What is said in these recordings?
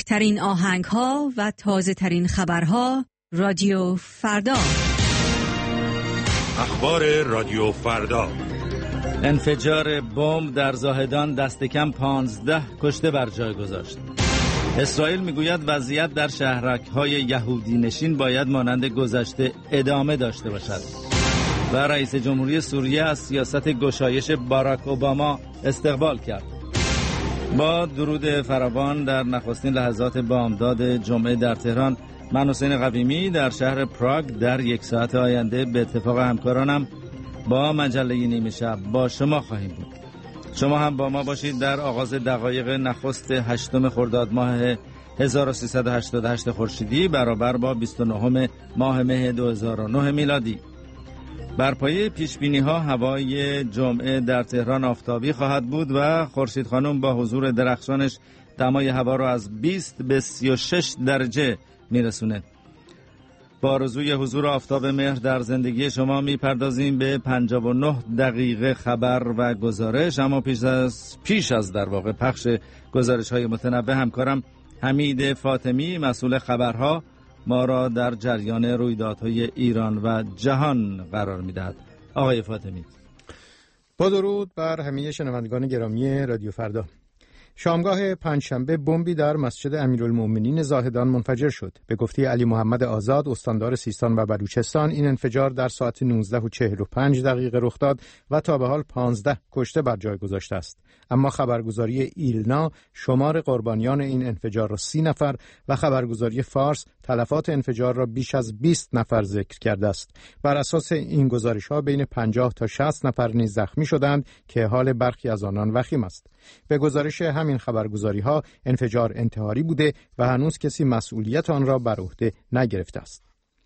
بهترین آهنگ‌ها و تازه‌ترین خبرها رادیو فردا. اخبار رادیو فردا. انفجار بمب در زاهدان دست کم 15 کشته بر جای گذاشت. اسرائیل میگوید وضعیت در شهرک‌های یهودی نشین باید مانند گذشته ادامه داشته باشد. و رئیس جمهوری سوریه از سیاست گشایش باراک اوباما استقبال کرد. با درود فراوان در نخستین لحظات بامداد جمعه در تهران، من حسین قویمی در شهر پراگ در یک ساعت آینده به اتفاق همکارانم با مجله نیمه شب با شما خواهیم بود. شما هم با ما باشید در آغاز دقایق نخست 8 خرداد ماه 1388 خورشیدی برابر با 29 ماه مه 2009 میلادی. بر پایه پیشبینی‌ها هوای جمعه در تهران آفتابی خواهد بود و خورشید خانم با حضور درخشانش دمای هوا را از 20 به 36 درجه میرسونه. با آرزوی حضور آفتاب مهر در زندگی شما میپردازیم به 59 دقیقه خبر و گزارش. اما پیش از در واقع پخش گزارش‌های متنوع، همکارم حمید فاطمی مسئول خبرها ما را در جریان رویدادهای ایران و جهان قرار می‌دهد. آقای فاطمی. با درود بر همه شنوندگان گرامی رادیو فردا. شامگاه پنجشنبه بمبی در مسجد امیرالمؤمنین زاهدان منفجر شد. به گفته علی محمد آزاد، استاندار سیستان و بلوچستان، این انفجار در ساعت 19:45 رخ داد و تا به حال 15 کشته بر جای گذاشته است. اما خبرگزاری ایلنا شمار قربانیان این انفجار را 30 نفر و خبرگزاری فارس تلفات انفجار را بیش از 20 نفر ذکر کرده است. بر اساس این گزارش‌ها بین 50 تا 60 نفر نیز زخمی شدند که حال برخی از آنان وخیم است. به گزارش همین خبرگزاری‌ها انفجار انتحاری بوده و هنوز کسی مسئولیت آن را بر عهده نگرفته است.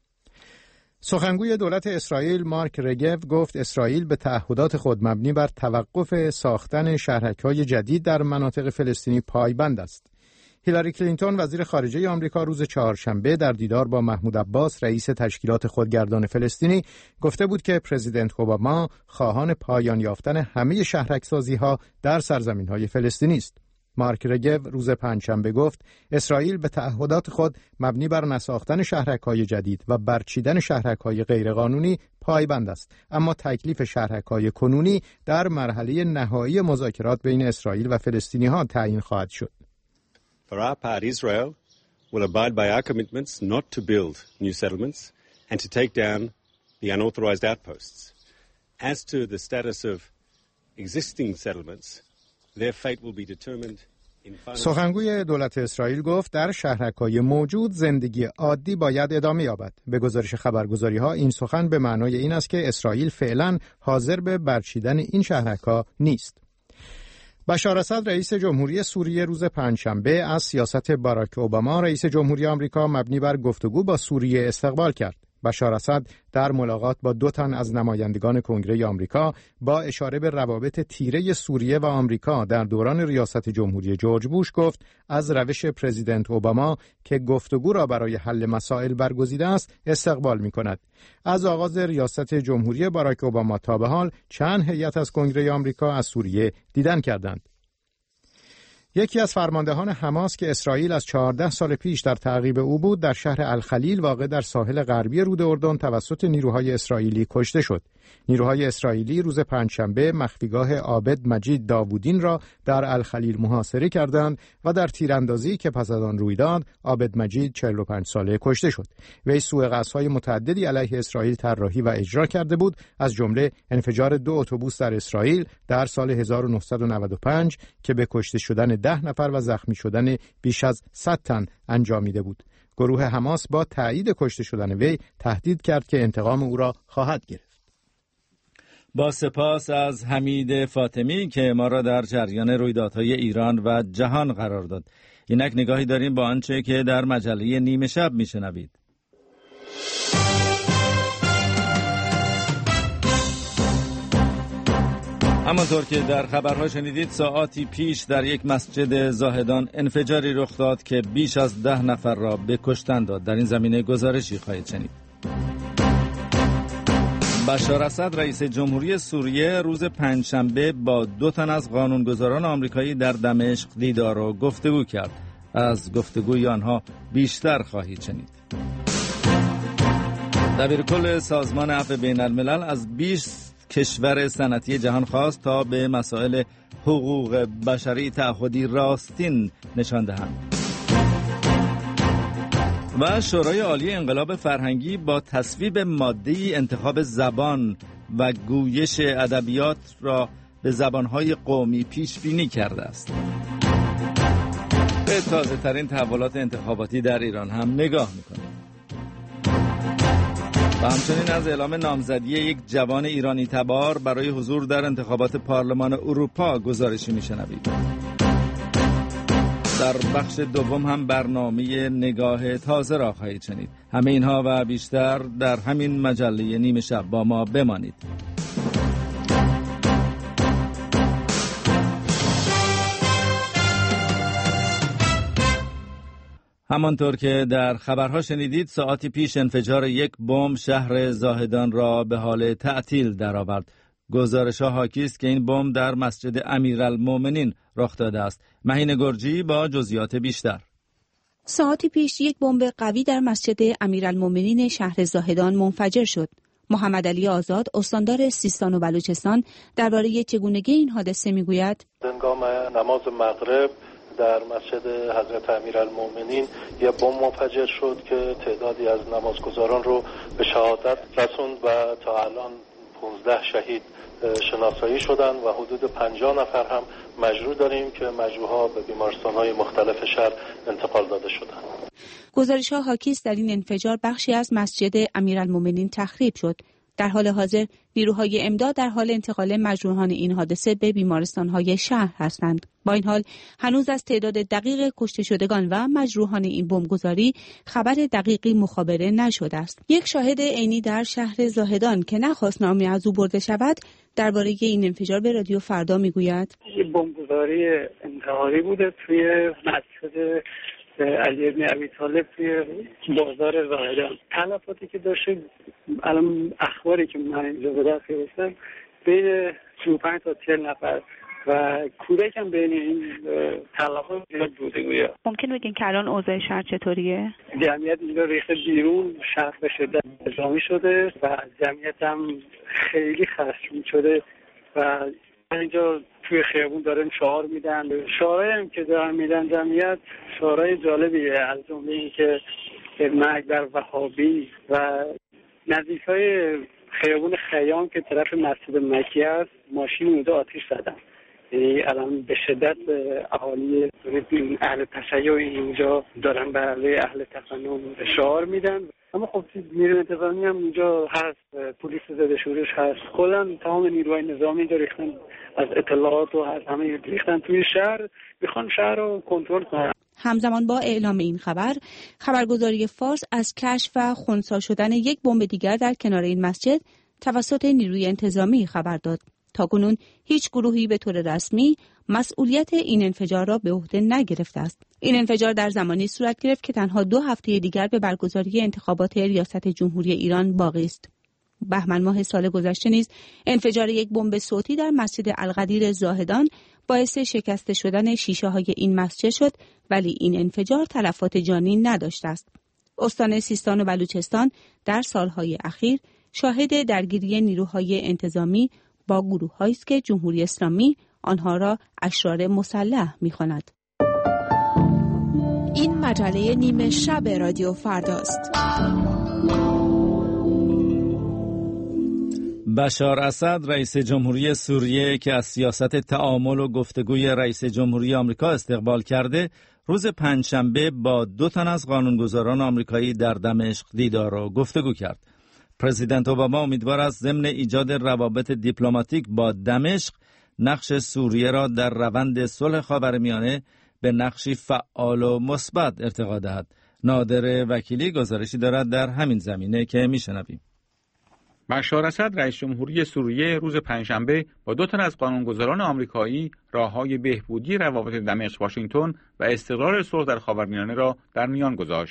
سخنگوی دولت اسرائیل مارک رگو گفت اسرائیل به تعهدات خود مبنی بر توقف ساختن شهرک‌های جدید در مناطق فلسطینی پایبند است. هیلاری کلینتون وزیر خارجه آمریکا روز چهارشنبه در دیدار با محمود عباس رئیس تشکیلات خودگردان فلسطینی گفته بود که پرزیدنت اوباما خواهان پایان یافتن همه شهرک‌سازی‌ها در سرزمین‌های فلسطینی است. مارک رگو روز پنجشنبه گفت اسرائیل به تعهدات خود مبنی بر نساختن شهرک‌های جدید و برچیدن شهرک‌های غیرقانونی پایبند است، اما تکلیف شهرک‌های کنونی در مرحله نهایی مذاکرات بین اسرائیل و فلسطینی‌ها تعیین خواهد شد. For our part, Israel will abide by our commitments not to build new settlements and to take down the unauthorized outposts. As to the status of existing settlements, their fate will be determined in final. سخنگوی دولت اسرائیل گفت در شهرک‌های موجود زندگی عادی باید ادامه یابد. به گزارش خبرگزاری‌ها این سخن به معنای این است که اسرائیل فعلا حاضر به برچیدن این شهرک‌ها نیست. بشار اسد رئیس جمهوری سوریه روز پنجشنبه از سیاست باراک اوباما رئیس جمهوری آمریکا مبنی بر گفتگو با سوریه استقبال کرد. بشار اسد در ملاقات با 2 تن از نمایندگان کنگره آمریکا با اشاره به روابط تیره سوریه و آمریکا در دوران ریاست جمهوری جورج بوش گفت از روش پرزیدنت اوباما که گفتگو را برای حل مسائل برگزیده است استقبال می‌کند. از آغاز ریاست جمهوری باراک اوباما تا به حال چند هیئت از کنگره آمریکا از سوریه دیدن کردند. یکی از فرماندهان حماس که اسرائیل از 14 سال پیش در تعقیب او بود در شهر الخلیل واقع در ساحل غربی رود اردن توسط نیروهای اسرائیلی کشته شد. نیروهای اسرائیلی روز پنجشنبه مخفیگاه عابد مجید داوودین را در الخلیل محاصره کردند و در تیراندازی که پس از آن روی داد عابد مجید 45 ساله کشته شد. وی سوء قصدهای متعددی علیه اسرائیل طراحی و اجرا کرده بود، از جمله انفجار 2 اتوبوس در اسرائیل در سال 1995 که به کشته شدن 10 نفر و زخمی شدن بیش از 100 تن انجامیده بود. گروه حماس با تایید کشته شدن وی تهدید کرد که انتقام او را خواهد گرفت. با سپاس از حمید فاطمی که ما را در جریان رویدادهای ایران و جهان قرار داد. اینک نگاهی داریم با آنچه که در مجله نیمه شب میشنوید. همانطور که در خبرها شنیدید ساعاتی پیش در یک مسجد زاهدان انفجاری رخ داد که بیش از 10 نفر را به کشتن داد. در این زمینه گزارشی خواهید شنید. بشار اسد رئیس جمهوری سوریه روز پنجشنبه با 2 تن از قانونگذاران آمریکایی در دمشق دیدار و گفتگو کرد. از گفتگوی آنها بیشتر خواهید شنید. دبیرکل سازمان عفو بین الملل از 20 کشور صنعتی جهان خواست تا به مسائل حقوق بشری تعهدی راستین نشان دهند. و شورای عالی انقلاب فرهنگی با تصویب ماده‌ای انتخاب زبان و گویش ادبیات را به زبانهای قومی پیش بینی کرده است. به تازه ترین تحولات انتخاباتی در ایران هم نگاه میکنیم. و همچنین از اعلام نامزدی یک جوان ایرانی تبار برای حضور در انتخابات پارلمان اروپا گزارشی میشنوید. در بخش دوم هم برنامه نگاه تازه را خواهید شنید. همه اینها و بیشتر در همین مجله نیمه شب با ما بمانید. همانطور که در خبرها شنیدید، ساعتی پیش انفجار یک بمب شهر زاهدان را به حال تعطیل درآورد. گزارش‌ها حاکی است که این بمب در مسجد امیرالمومنین رخ داده است. مهین گرجی با جزئیات بیشتر. ساعتی پیش یک بمب قوی در مسجد امیرالمومنین شهر زاهدان منفجر شد. محمد علی آزاد، استاندار سیستان و بلوچستان، درباره چگونگی این حادثه میگوید: هنگام نماز مغرب در مسجد حضرت امیرالمومنین یک بمب منفجر شد که تعدادی از نمازگزاران رو به شهادت رسوند و تا الان 15 شهید شناسایی شدن و حدود 50 نفر هم مجروح داریم که مجروحها به بیمارستان‌های مختلف شهر انتقال داده شدند. گزارش‌ها حاکی است در این انفجار بخشی از مسجد امیرالمومنین تخریب شد. در حال حاضر نیروهای امداد در حال انتقال مجروحان این حادثه به بیمارستان‌های شهر هستند. با این حال هنوز از تعداد دقیق کشته شدگان و مجروحان این بمبگذاری خبر دقیقی مخابره نشده است. یک شاهد عینی در شهر زاهدان که نخواست نامی از او برده شود درباره این انفجار به رادیو فردا میگوید: این بمبگذاری انتحاری بوده توی مسجد علی بن ابی طالب توی بازار زاهدان. تلفاتی که داشته، الان اخباری که من اینجا به دست گرفتم، بین 35 تا 40 نفر و کودک هم بین این تلفات زیاد بوده. گویا ممکن بگین که الان اوضاع شهر چطوریه؟ جمعیت اینجا ریخته بیرون، شهر به شدت نظامی شده و جمعیت هم خیلی خشمگین شده و اینجا توی خیابون دارن شعار میدن. شعارهایی هم که دارن میدن جمعیت شعارهای جالبیه، از جمله این که مرگ بر وهابی و نزدیکای خیابون خیام که طرف مسجد مکی است ماشین اونجا آتیش زدن. یعنی الان به شدت اهالی اهل تشیع اینجا دارن برای اهل تفنن شعار میدن. اما خب نیروی انتظامی هم اونجا هست، پلیس زده شورش هست، کلا تمام نیروهای نظامی اینجا ریختن، از اطلاعات و از همه ریختن توی شهر، میخوان شهر رو کنترل کنن. همزمان با اعلام این خبرگزاری فارس از کشف و خنثی شدن یک بمب دیگر در کنار این مسجد توسط نیروی انتظامی خبر داد. تاکنون هیچ گروهی به طور رسمی مسئولیت این انفجار را به عهده نگرفته است. این انفجار در زمانی صورت گرفت که تنها 2 هفته دیگر به برگزاری انتخابات ریاست جمهوری ایران باقی است. بهمن ماه سال گذشته نیز انفجار یک بمب صوتی در مسجد القدیر زاهدان باعث شکسته شدن شیشه‌های این مسجد شد، ولی این انفجار تلفات جانی نداشته است. استان سیستان و بلوچستان در سالهای اخیر شاهد درگیری نیروهای انتظامی با گروه‌هایی است که جمهوری اسلامی آنها را اشرار مسلح می‌خواند. این مجله نیمه شب رادیو فرداست. بشار اسد رئیس جمهوری سوریه که از سیاست تعامل و گفتگوی رئیس جمهوری آمریکا استقبال کرده، روز پنجشنبه با 2 تن از قانونگذاران آمریکایی در دمشق دیدار و گفتگو کرد. پرزیدنت اوباما امیدوار است ضمن ایجاد روابط دیپلماتیک با دمشق نقش سوریه را در روند صلح خاورمیانه به نقشی فعال و مثبت ارتقا دهد. نادر وکیلی گزارشی دارد در همین زمینه که میشنویم. بشار اسد رئیس جمهوری سوریه روز پنجشنبه با 2 تن از قانونگذاران آمریکایی راههای بهبودی روابط دمشق واشنگتن و استقرار صلح در خاورمیانه را در میان گذاشت.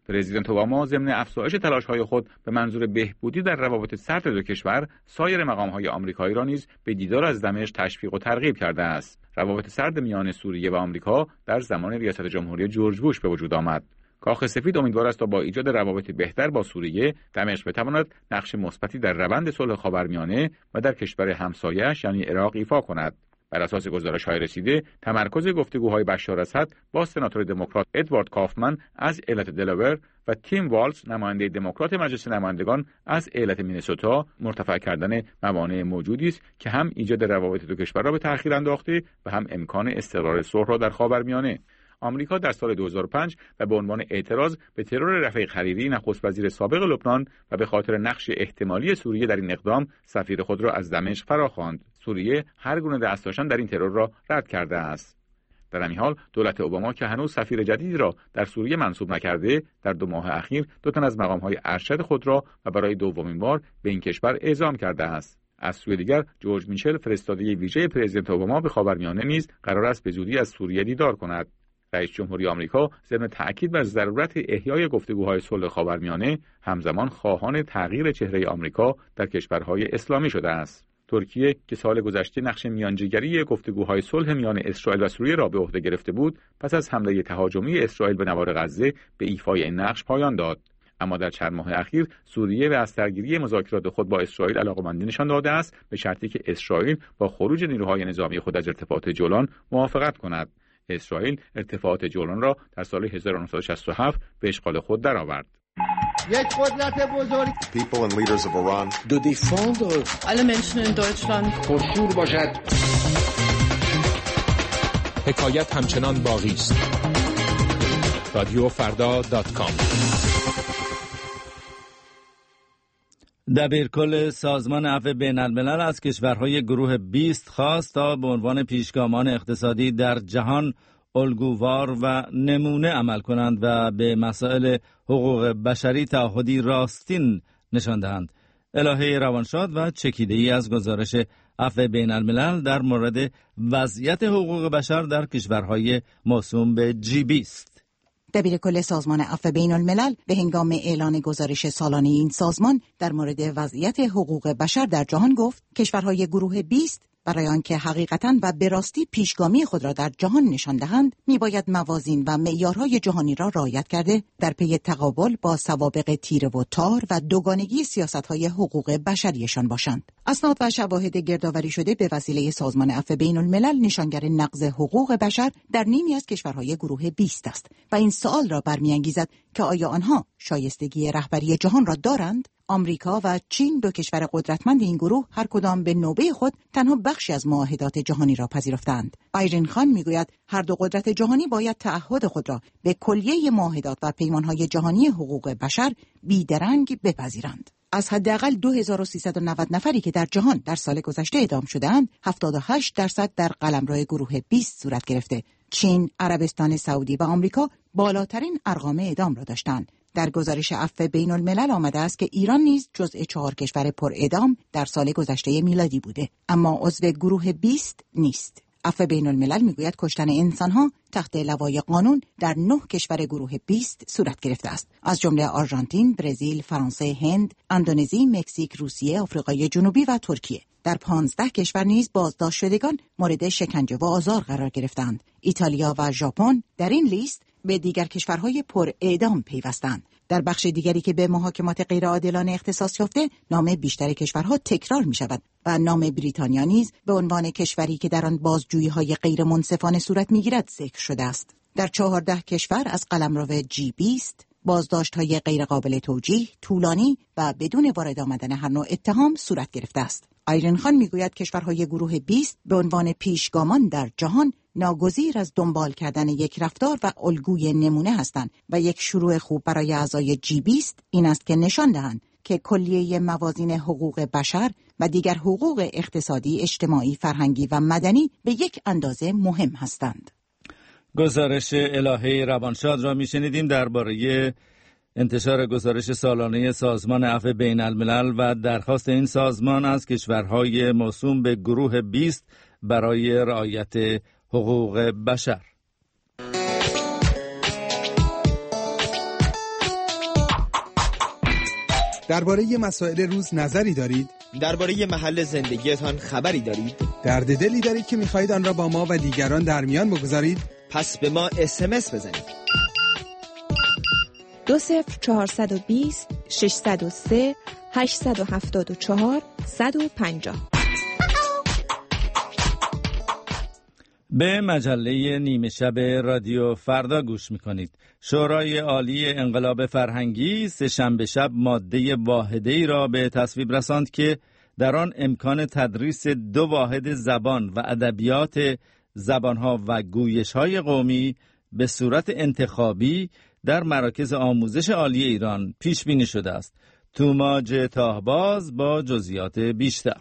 پرزیدنت اوباما ضمن افزایش تلاش‌های خود به منظور بهبودی در روابط سرد دو کشور، سایر مقام‌های آمریکایی را نیز به دیدار از دمشق تشویق و ترغیب کرده است. روابط سرد میان سوریه و آمریکا در زمان ریاست جمهوری جورج بوش به وجود آمد. کاخ سفید امیدوار است تا با ایجاد روابط بهتر با سوریه، دمشق بتواند نقش مثبتی در روند صلح خاورمیانه و در کشور همسایه‌اش یعنی عراق ایفا کند. بر اساس گزارش‌های رسیده، تمرکز گفتگوهای بشار اسد با سناتور دموکرات ادوارد کافمن از ایالت دلاور و تیم والز نماینده دموکرات مجلس نمایندگان از ایالت مینسوتا مرتفع کردن موانع موجودی است که هم ایجاد روابط دو کشور را به تأخیر انداخته و هم امکان استقرار صلح را در خاورمیانه. آمریکا در سال 2005 و به عنوان اعتراض به ترور رفیق حریری نخست وزیر سابق لبنان و به خاطر نقش احتمالی سوریه در این اقدام سفیر خود را از دمشق فراخواند. سوریه هر گونه دست داشتن در این ترور را رد کرده است. در همین حال دولت اوباما که هنوز سفیر جدیدی را در سوریه منصوب نکرده، در 2 ماه اخیر 2 تن از مقام‌های ارشد خود را و برای دومین بار به این کشور اعزام کرده است. از سوی دیگر جورج میچل فرستاده ویژه پرزیدنت اوباما به خاورمیانه نیز قرار است به زودی از سوریه دیدار کند. رئیس جمهوری آمریکا ضمن تأکید بر ضرورت احیای گفتگوهای صلح خاورمیانه همزمان خواهان تغییر چهره آمریکا در کشورهای اسلامی شده است. ترکیه که سال گذشته نقش میانجیگری گفتگوهای صلح میان اسرائیل و سوریه را به عهده گرفته بود، پس از حمله تهاجمی اسرائیل به نوار غزه به ایفای این نقش پایان داد. اما در چند ماه اخیر سوریه به از درگیری مذاکرات خود با اسرائیل علاقه‌مندی نشان داده است، به شرطی که اسرائیل با خروج نیروهای نظامی خود از ارتفاعات جولان موافقت کند. اسرائیل ارتفاعات جولان را در سال 1967 به اشغال خود درآورد. یک قدرت بزرگ. People and leaders of Iran. De défendre alle Menschen in Deutschland. پرشور باشد. حکایت همچنان باقی است. رادیوفردا.com. دبیرکل سازمان عفو بین‌الملل از کشورهای گروه 20 خواست تا به عنوان پیشگامان اقتصادی در جهان الگووار و نمونه عمل کنند و به مسائل حقوق بشری تعهدی راستین نشان دهند. الهه روانشاد و چکیده‌ای از گزارش عفو بین‌الملل در مورد وضعیت حقوق بشر در کشورهای موسوم به G20. دبیرکل سازمان عفو بین‌الملل به هنگام اعلان گزارش سالانه این سازمان در مورد وضعیت حقوق بشر در جهان گفت کشورهای گروه 20 برای آنکه حقیقتاً و به راستی پیشگامی خود را در جهان نشان دهند میباید موازین و معیارهای جهانی را رعایت کرده در پی تقابل با سوابق تیره و تار و دوگانگی سیاست‌های حقوق بشریشان باشند. اسناد و شواهد گردآوری شده به وسیله سازمان عفو بین‌الملل نشانگر نقض حقوق بشر در نیمی از کشورهای گروه 20 است و این سوال را برمی‌انگیزد که آیا آنها شایستگی رهبری جهان را دارند؟ آمریکا و چین 2 کشور قدرتمند این گروه هر کدام به نوبه خود تنها بخشی از معاهدات جهانی را پذیرفتند. آیرین خان میگوید هر 2 قدرت جهانی باید تعهد خود را به کلیه معاهدات و پیمانهای جهانی حقوق بشر بیدرنگ بپذیرند. از حداقل 2390 نفری که در جهان در سال گذشته اعدام شده‌اند، 78% در قلمرو گروه 20 صورت گرفته. چین، عربستان سعودی و آمریکا بالاترین ارقام اعدام را داشتند. در گزارش عفو بین‌الملل آمده است که ایران نیز جزء 4 کشور پر اعدام در سال گذشته میلادی بوده، اما عضو گروه 20 نیست. عفو بین‌الملل میگوید کشتن انسان‌ها تحت لوای قانون در 9 کشور گروه 20 صورت گرفته است، از جمله آرژانتین، برزیل، فرانسه، هند، اندونزی، مکزیک، روسیه، آفریقای جنوبی و ترکیه. در 15 کشور نیز بازداشت شدگان مورد شکنجه و آزار قرار گرفتند. ایتالیا و ژاپن در این لیست به دیگر کشورهای پر اعدام پیوستند. در بخش دیگری که به محاکمات غیرعادلانه اختصاص یافته، نام بیشتر کشورها تکرار می شود و نام بریتانیا نیز به عنوان کشوری که در آن بازجویی‌های غیر منصفانه صورت می‌گیرد ذکر شده است. در 14 کشور از قلمرو G20 بازداشت‌های غیرقابل توجیه، طولانی و بدون وارد آمدن هر نوع اتهام صورت گرفته است. آیرین خان میگوید کشورهای گروه 20 به عنوان پیشگامان در جهان ناگزیر از دنبال کردن یک رفتار و الگوی نمونه هستند و یک شروع خوب برای اعضای G20 این است که نشان دهند که کلیه موازین حقوق بشر و دیگر حقوق اقتصادی، اجتماعی، فرهنگی و مدنی به یک اندازه مهم هستند. گزارش الهه روانشاد را میشنیدیم درباره انتشار گزارش سالانه سازمان عفو بین‌الملل و درخواست این سازمان از کشورهای موسوم به گروه 20 برای رعایت حقوق بشر. درباره مسائل روز نظری دارید؟ درباره محل زندگیتان خبری دارید؟ درد دلی دارید که می‌خواهید آن را با ما و دیگران در میان بگذارید؟ پس به ما SMS بزنید. 20420 603 874 150. به مجله نیمه شب رادیو فردا گوش میکنید. شورای عالی انقلاب فرهنگی سه‌شنبه شب ماده واحده‌ای را به تصویب رساند که در آن امکان تدریس 2 واحد زبان و ادبیات زبانها و گویش‌های قومی به صورت انتخابی در مراکز آموزش عالی ایران پیش بینی شده است. توماج تاهباز با جزئیات بیشتر.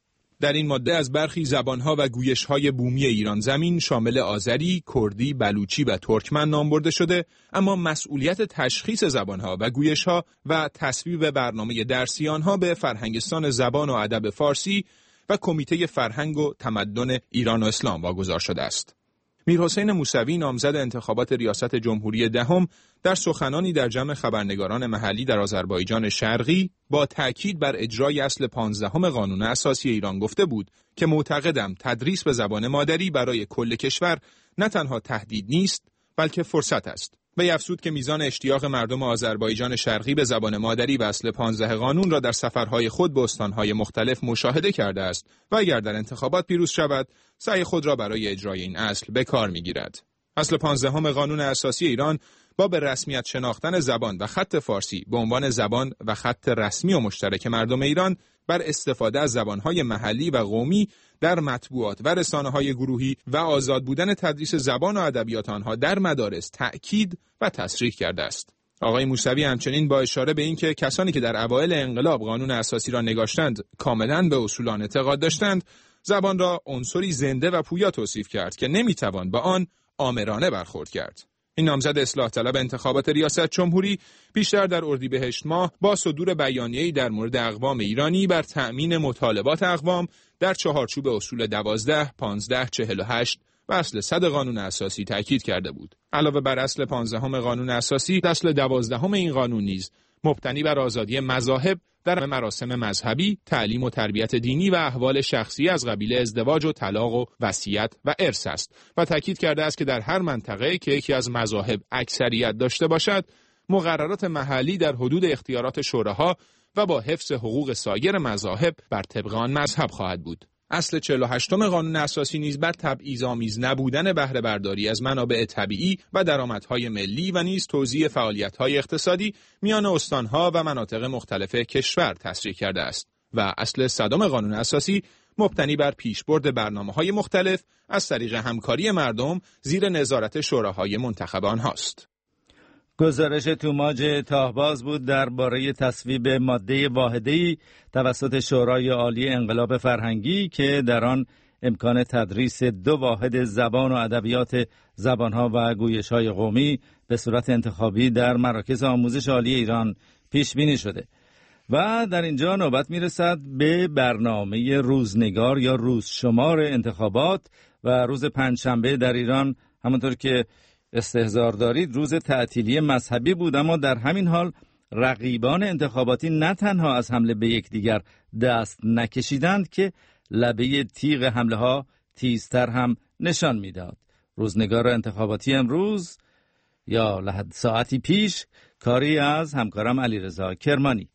در این ماده از برخی زبانها و گویش‌های بومی ایران زمین شامل آذری، کردی، بلوچی و ترکمن نام برده شده، اما مسئولیت تشخیص زبانها و گویش‌ها و تصویب برنامه درسی آنها به فرهنگستان زبان و ادب فارسی و کمیته فرهنگ و تمدن ایران و اسلام واگذار شده است. میرحسین موسوی نامزد انتخابات ریاست جمهوری دهم در سخنانی در جمع خبرنگاران محلی در آذربایجان شرقی با تأکید بر اجرای اصل 15 قانون اساسی ایران گفته بود که معتقدم تدریس به زبان مادری برای کل کشور نه تنها تهدید نیست بلکه فرصت است. وی افزود که میزان اشتیاق مردم آذربایجان شرقی به زبان مادری و اصل 15 قانون را در سفرهای خود به استانهای مختلف مشاهده کرده است و اگر در انتخابات پیروز شود سعی خود را برای اجرای این اصل به کار میگیرد. اصل 15 قانون اساسی ایران با به رسمیت شناختن زبان و خط فارسی به عنوان زبان و خط رسمی و مشترک مردم ایران بر استفاده از زبانهای محلی و قومی در مطبوعات و رسانه‌های گروهی و آزاد بودن تدریس زبان و ادبیات آنها در مدارس تأکید و تصریح کرده است. آقای موسوی همچنین با اشاره به اینکه کسانی که در اوایل انقلاب قانون اساسی را نگاشتند کاملاً به اصول آن اعتقاد داشتند، زبان را عنصری زنده و پویا توصیف کرد که نمیتوان با آن آمرانه برخورد کرد. این نامزد اصلاح طلب انتخابات ریاست جمهوری بیشتر در اردیبهشت ماه با صدور بیانیه‌ای در مورد اقوام ایرانی بر تأمین مطالبات اقوام در چهارچوب اصول 12، 15، 48 و اصل 100 قانون اساسی تاکید کرده بود. علاوه بر اصل 15 قانون اساسی، اصل 12 این قانون نیز مبتنی بر آزادی مذاهب در مراسم مذهبی، تعلیم و تربیت دینی و احوال شخصی از قبیل ازدواج و طلاق و وصیت و ارث است و تاکید کرده است که در هر منطقه که یکی از مذاهب اکثریت داشته باشد، مقررات محلی در حدود اختیارات شوراها و با حفظ حقوق سایر مذاهب بر طبق آن مذهب خواهد بود. اصل 48 قانون اساسی نیز بر تبعیض‌آمیز نبودن بهره برداری از منابع طبیعی و درآمدهای ملی و نیز توزیع فعالیت‌های اقتصادی میان استان‌ها و مناطق مختلف کشور تصریح کرده است و اصل 100 قانون اساسی مبتنی بر پیشبرد برنامه‌های مختلف از طریق همکاری مردم زیر نظارت شوراهای منتخب آنهاست. گزارش توماج تاهباز بود درباره تصویب ماده واحده‌ای توسط شورای عالی انقلاب فرهنگی که در آن امکان تدریس 2 واحد زبان و ادبیات زبانها و گویش‌های قومی به صورت انتخابی در مراکز آموزش عالی ایران پیش بینی شده. و در اینجا نوبت میرسد به برنامه روزنگار یا روزشمار انتخابات و روز پنجشنبه در ایران همونطور که استحضار دارید روز تعطیلی مذهبی بود، اما در همین حال رقیبان انتخاباتی نه تنها از حمله به یکدیگر دست نکشیدند که لبه تیغ حمله ها تیزتر هم نشان میداد. روزنگار انتخاباتی امروز یا لحد ساعتی پیش کاری از همکارم علیرضا کرمانی.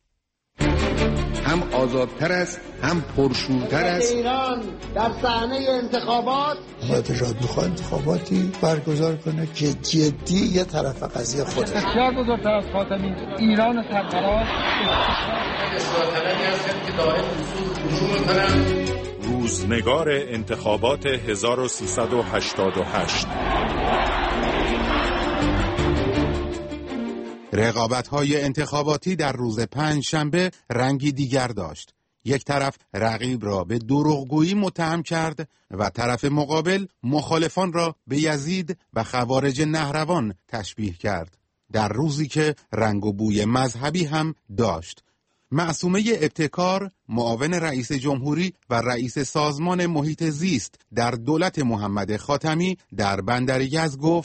هم آزادتر است هم پرشورتر است. ایران در صحنه انتخابات اتحاد میخواد انتخاباتی برگزار کنه که جدی یه طرف قضیه خوده. بسیار بزرگتر از خاتمی ایران سرفراز اصلاح طلبی هستند که دائم اصول میکنن. روزنگار انتخابات 1388. رقابت‌های انتخاباتی در روز پنجشنبه رنگی دیگر داشت. یک طرف رقیب را به دروغگویی متهم کرد و طرف مقابل مخالفان را به یزید و خوارج نهروان تشبیه کرد. در روزی که رنگ و بوی مذهبی هم داشت. معصومه ابتکار، معاون رئیس جمهوری و رئیس سازمان محیط زیست در دولت محمد خاتمی در بندر یزد گفت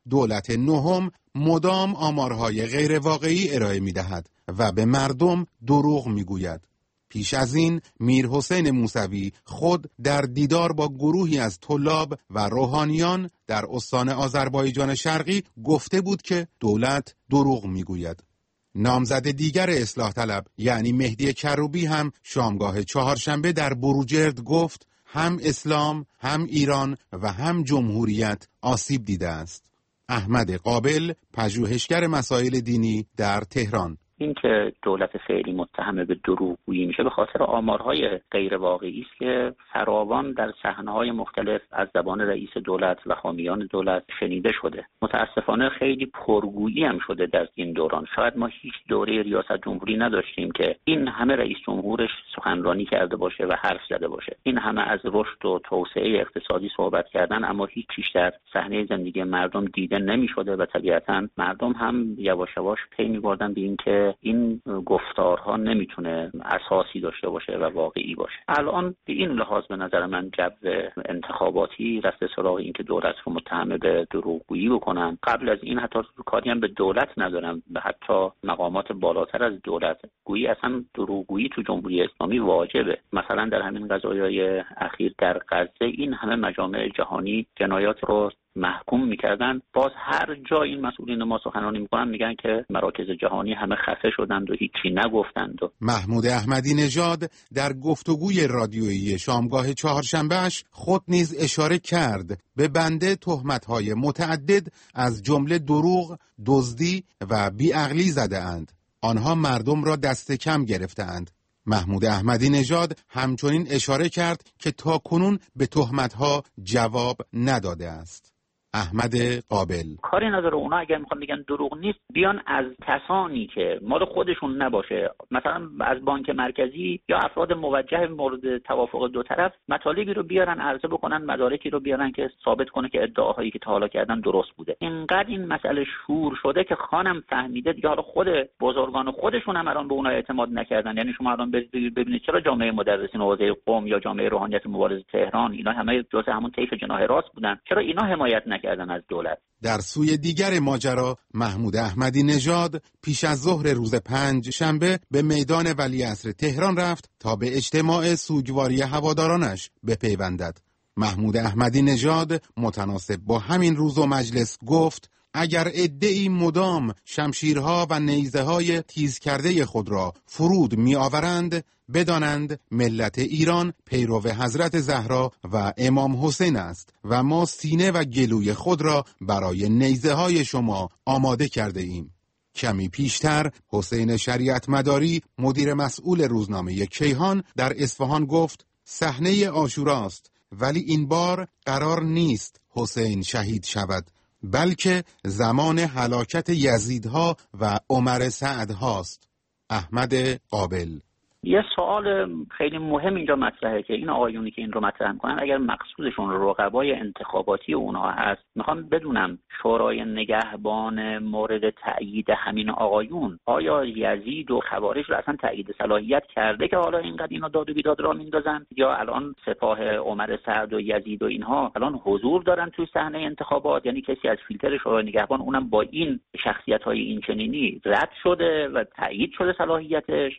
دولت نهم مدام آمارهای غیر واقعی ارائه می‌دهد و به مردم دروغ می‌گوید. پیش از این میر حسین موسوی خود در دیدار با گروهی از طلاب و روحانیان در استان آذربایجان شرقی گفته بود که دولت دروغ می‌گوید. نامزد دیگر اصلاح طلب یعنی مهدی کروبی هم شامگاه چهارشنبه در بروجرد گفت هم اسلام، هم ایران و هم جمهوریت آسیب دیده است. احمد قابل، پژوهشگر مسائل دینی در تهران: این که دولت فعلی متهم به دروغگویی میشه به خاطر آمارهای غیر واقعی است که فراوان در صحنه‌های مختلف از زبان رئیس دولت و حامیان دولت شنیده شده. متاسفانه خیلی پرگویی هم شده در این دوران. شاید ما هیچ دوره ریاست جمهوری نداشتیم که این همه رئیس جمهورش سخنرانی کرده باشه و حرف زده باشه. این همه از رشد و توسعه اقتصادی صحبت کردن، اما هیچ چیز در صحنه زندگی مردم دیده نمی‌شده و طبیعتاً مردم هم یواش یواش پی می‌بردن به این که این گفتارها نمیتونه اساسی داشته باشه و واقعی باشه. الان به این لحاظ به نظر من جو انتخاباتی رفته سراغ این که دولت رو متهم به دروغگویی بکنن. قبل از این حتی کاری هم به دولت ندارن، به حتی مقامات بالاتر از دولت. گویی اصلا دروغگویی تو جمهوری اسلامی واجبه. مثلا در همین قضایای اخیر در غزه این همه مجامع جهانی جنایات رو محکوم میکردن، باز هر جا این مسئولین ما سخنرانی میکنن میگن که مراکز جهانی همه خفه شدند و هیچی نگفتند. محمود احمدی نژاد در گفتگوی رادیویی شامگاه چهارشنبهش خود نیز اشاره کرد به بنده تهمت‌های متعدد از جمله دروغ، دزدی و بیعقلی زده اند. آنها مردم را دست کم گرفتند. محمود احمدی نژاد همچنین اشاره کرد که تاکنون به تهمت‌ها جواب نداده است. احمد قابل: کاری نداره، اونا اگر میخوان بگن دروغ نیست بیان از کسانی که مال خودشون نباشه، مثلا از بانک مرکزی یا افراد موجه مورد توافق دو طرف مطالبی رو بیارن عرضه بکنن، مدارکی رو بیارن که ثابت کنه که ادعاهایی که تا حالا کردن درست بوده. اینقدر این مسئله شور شده که خانم فهمیده دیگه حالا خود بزرگان خودشون هم الان به اونها اعتماد نکردن. یعنی شما الان ببینید چرا جامعه مدرسین حوزه قم یا جامعه روحانیت مبارز تهران اینا همه جزء همون طیف جناح راست بودن، چرا اینا حمایت کردن از دولت؟ در سوی دیگر ماجرا محمود احمدی نژاد پیش از ظهر روز پنجشنبه به میدان ولیعصر تهران رفت تا به اجتماع سوگواری هوادارانش بپیوندد. محمود احمدی نژاد متناسب با همین روز و مجلس گفت اگر عده‌ای مدام شمشیرها و نیزه‌های تیز کرده خود را فرود می‌آورند، بدانند ملت ایران پیرو حضرت زهرا و امام حسین است و ما سینه و گلوی خود را برای نیزه‌های شما آماده کرده ایم. کمی پیشتر حسین شریعت مداری مدیر مسئول روزنامه کیهان در اصفهان گفت صحنه عاشوراست، ولی این بار قرار نیست حسین شهید شود، بلکه زمان هلاکت یزیدها و عمر سعد هاست. احمد قابل: یه سوال خیلی مهم اینجا مطرحه که این آقایونی که این رو مطرح میکنن اگر مقصودشون رقبای انتخاباتی اونها هست، میخوام بدونم شورای نگهبان مورد تأیید همین آقایون آیا یزید و خوارج رو اصلا تأیید صلاحیت کرده که حالا اینقدر اینا داد و بیداد را میندازن، یا الان سپاه عمر سعد و یزید و اینها الان حضور دارن توی صحنه انتخابات؟ یعنی کسی از فیلتر شورای نگهبان اونم با این شخصیت‌های این چنینی رد شده و تأیید شده صلاحیتش؟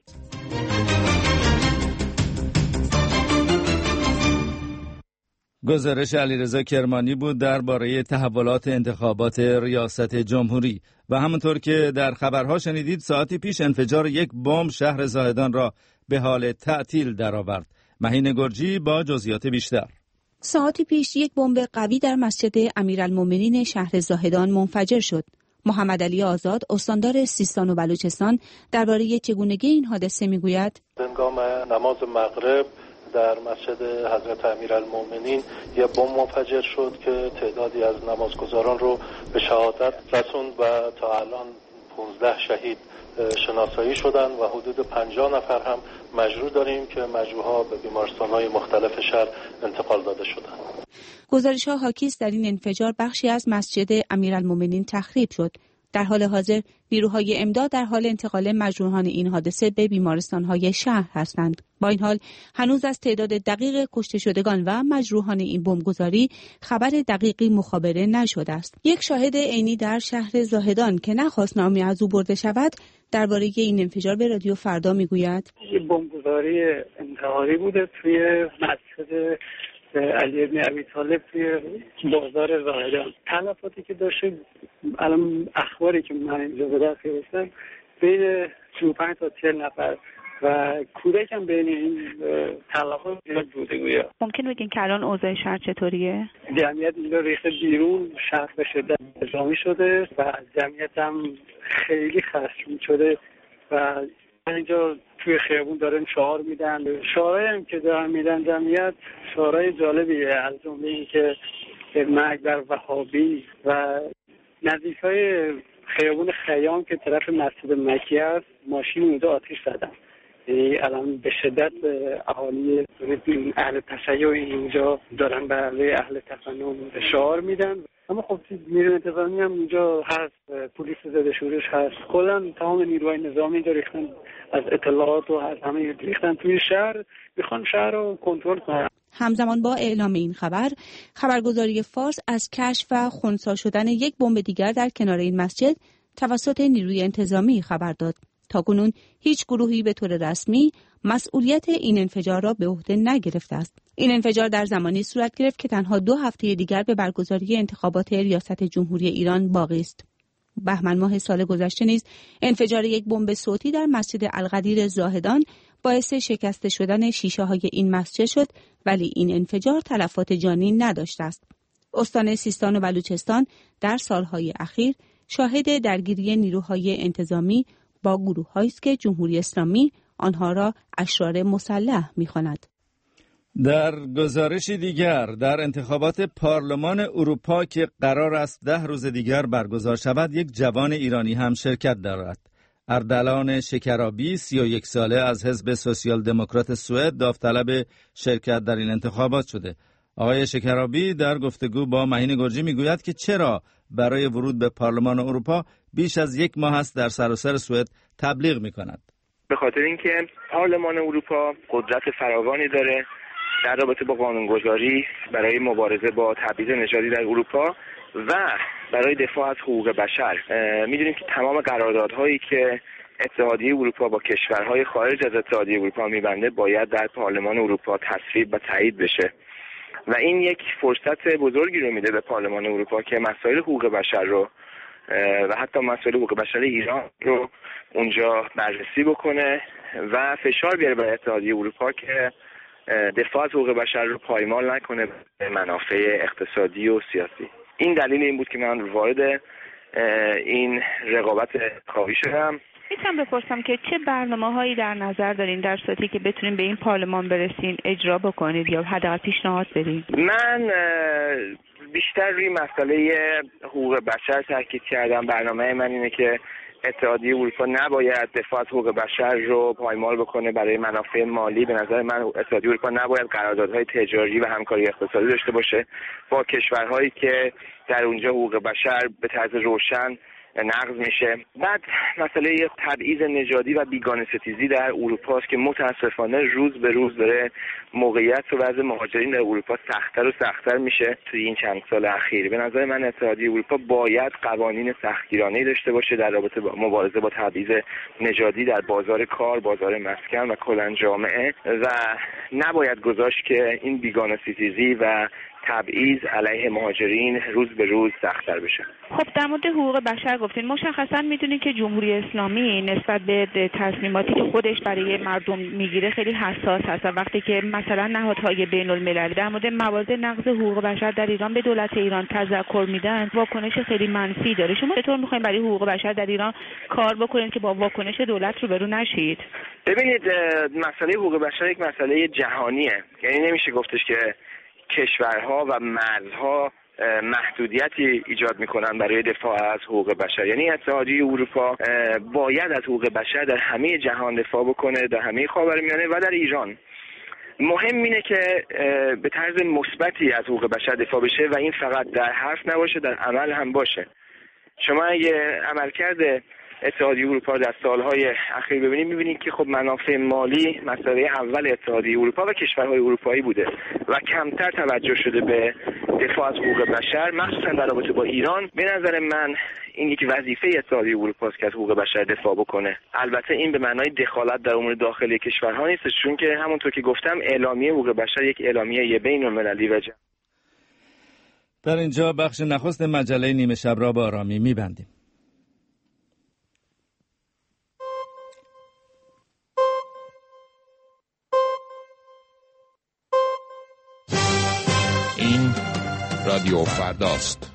گزارش علیرضا کرمانی بود درباره تحولات انتخابات ریاست جمهوری. و همونطور که در خبرها شنیدید ساعتی پیش انفجار یک بمب شهر زاهدان را به حال تعطیل درآورد. مهین گرجی با جزئیات بیشتر. ساعتی پیش یک بمب قوی در مسجد امیرالمومنین شهر زاهدان منفجر شد. محمد علی آزاد استاندار سیستان و بلوچستان درباره چگونگی این حادثه میگوید: هنگام نماز مغرب در مسجد حضرت امیرالمومنین یه بمب منفجر شد که تعدادی از نمازگزاران رو به شهادت رسوند و تا الان 15 شهید شناسایی شدن و حدود 50 نفر هم مجروح داریم که مجروحها به بیمارستان‌های مختلف شهر انتقال داده شدن. گزارش‌ها حاکی است در این انفجار بخشی از مسجد امیرالمومنین تخریب شد. در حال حاضر نیروهای امداد در حال انتقال مجروحان این حادثه به بیمارستان‌های شهر هستند. با این حال هنوز از تعداد دقیق کشته شدگان و مجروحان این بمبگذاری خبر دقیقی مخابره نشده است. یک شاهد عینی در شهر زاهدان که نخواست نامی از او برده شود درباره این انفجار به رادیو فردا میگوید: یه بمبگذاری انتحاری بوده توی مسجد علی بن ابی طالب توی بازار زاهدان. تلفاتی که داشته الان اخباری که من اینجا به دست گرفتم بین 35 تا 40 نفر و کودک هم بین این تلفات زیاد بوده گویا. ممکن بگین که الان اوضاع شهر چطوریه؟ جمعیت اینجا ریخته بیرون، شهر به شدت نظامی شده و جمعیت هم خیلی خشمگین شده و اینجا توی خیابون دارن شعار میدن. شعارهایی هم که دارن میدن جمعیت شعارهای جالبیه، از جمله این که مرگ بر وهابی و نزدیکای خیابون خیام که طرف مسجد مکی است ماشین اونجا آتش زدن. یعنی الان به شدت اهالی اهل تشیع اینجا دارن برای اهل تفنن شعار میدن. اما خب نیروی انتظامی هم اینجا هست، پلیس ضد شورش هست، کلا تمام نیروهای نظامی اینجا ریختن، از اطلاعات و از همه ریختن توی شهر، میخوان شهر رو کنترل کنن. همزمان با اعلام این خبرگزاری فارس از کشف و خنثی شدن یک بمب دیگر در کنار این مسجد توسط نیروی انتظامی خبر داد. تاکنون هیچ گروهی به طور رسمی مسئولیت این انفجار را به عهده نگرفته است. این انفجار در زمانی صورت گرفت که تنها 2 هفته دیگر به برگزاری انتخابات ریاست جمهوری ایران باقی است. بهمن ماه سال گذشته نیز انفجار یک بمب صوتی در مسجد القدیر زاهدان باعث شکسته شدن شیشه‌های این مسجد شد، ولی این انفجار تلفات جانی نداشته است. استان سیستان و بلوچستان در سالهای اخیر شاهد درگیری نیروهای انتظامی با گروه‌هایی است که جمهوری اسلامی آنها را اشرار مسلح می‌خواند. در گزارشی دیگر در انتخابات پارلمان اروپا که قرار است 10 روز دیگر برگزار شود، یک جوان ایرانی هم شرکت دارد. اردلان شکرابی 31 ساله از حزب سوسیال دموکرات سوئد داوطلب شرکت در این انتخابات شده. آقای شکرابی در گفتگو با مهین گرجی میگوید که چرا برای ورود به پارلمان اروپا بیش از 1 ماه است در سراسر سوئد تبلیغ می‌کند. به خاطر اینکه پارلمان اروپا قدرت فراوانی داره در رابطه با قانونگذاری برای مبارزه با تبعیض نژادی در اروپا و برای دفاع از حقوق بشر. می‌دونیم که تمام قراردادهایی که اتحادیه اروپا با کشورهای خارج از اتحادیه اروپا می‌بنده باید در پارلمان اروپا تصویب و تایید بشه و این یک فرصت بزرگی رو میده به پارلمان اروپا که مسائل حقوق بشر رو و حتی مسائل حقوق بشر ایران رو اونجا بررسی بکنه و فشار بیاره بر اتحادیه اروپا که دفاع از حقوق بشر رو پایمال نکنه به منافع اقتصادی و سیاسی. این دلیل این بود که من وارد این رقابت انتخابی شدم. میتونم بپرسم که چه برنامه‌هایی در نظر دارین در صورتی که بتونین به این پارلمان برسین اجرا بکنید یا حداقل پیشنهاد بدین؟ من بیشتر روی مسئله حقوق بشر تاکید کردم. برنامه من اینه که اتحادیه اروپا نباید دفاع از حقوق بشر رو پایمال بکنه برای منافع مالی. به نظر من اتحادیه اروپا نباید قراردادهای تجاری و همکاری اقتصادی داشته باشه با کشورهایی که در اونجا حقوق بشر به طرز روشن نقض میشه. بعد مسئله تبعیض نژادی و بیگانه ستیزی در اروپا است که متاسفانه روز به روز داره موقعیت و وضع مهاجرین در اروپا سخت‌تر و سخت‌تر میشه توی این چند سال اخیر. به نظر من اتحادیه اروپا باید قوانین سختگیرانه‌ای داشته باشه در رابطه با مبارزه با تبعیض نژادی در بازار کار، بازار مسکن و کلاً جامعه و نباید گذاشت که این بیگانه ستیزی و تبعیض علیه مهاجرین روز به روز سخت‌تر بشه. خب در مورد حقوق بشر گفتین، مشخصا میدونید که جمهوری اسلامی نسبت به تصمیماتی که خودش برای مردم میگیره خیلی حساس هست. وقتی که مثلا نهادهای بین‌المللی در مورد موارد نقض حقوق بشر در ایران به دولت ایران تذکر میدن، واکنش خیلی منفی داره. شما چطور میخواین برای حقوق بشر در ایران کار بکنید که با واکنش دولت روبرو نشید؟ ببینید، مسئله حقوق بشر یک مسئله جهانیه. یعنی نمیشه گفتش که کشورها و مرزها محدودیتی ایجاد میکنن برای دفاع از حقوق بشر. یعنی اتحادیه اروپا باید از حقوق بشر در همه جهان دفاع بکنه، در همه خاورمیانه و در ایران. مهم اینه که به طرز مثبتی از حقوق بشر دفاع بشه و این فقط در حرف نباشه، در عمل هم باشه. شما اگه عملکرد اتحادیه اروپا در سالهای اخیر ببینید میبینید که خب منافع مالی مسئله اول اتحادیه اروپا و کشورهای اروپایی بوده و کمتر توجه شده به دفاع از حقوق بشر، مخصوصا در رابطه با ایران. به نظر من این یک وظیفه اتحادیه اروپا است که از حقوق بشر دفاع بکنه. البته این به معنای دخالت در امور داخلی کشورها نیست، چون که همونطور که گفتم اعلامیه حقوق بشر یک اعلامیه بین‌المللی و در اینجا بخش نخست مجله نیمه شب را با آرامی می‌بندیم. این رادیو فرداست.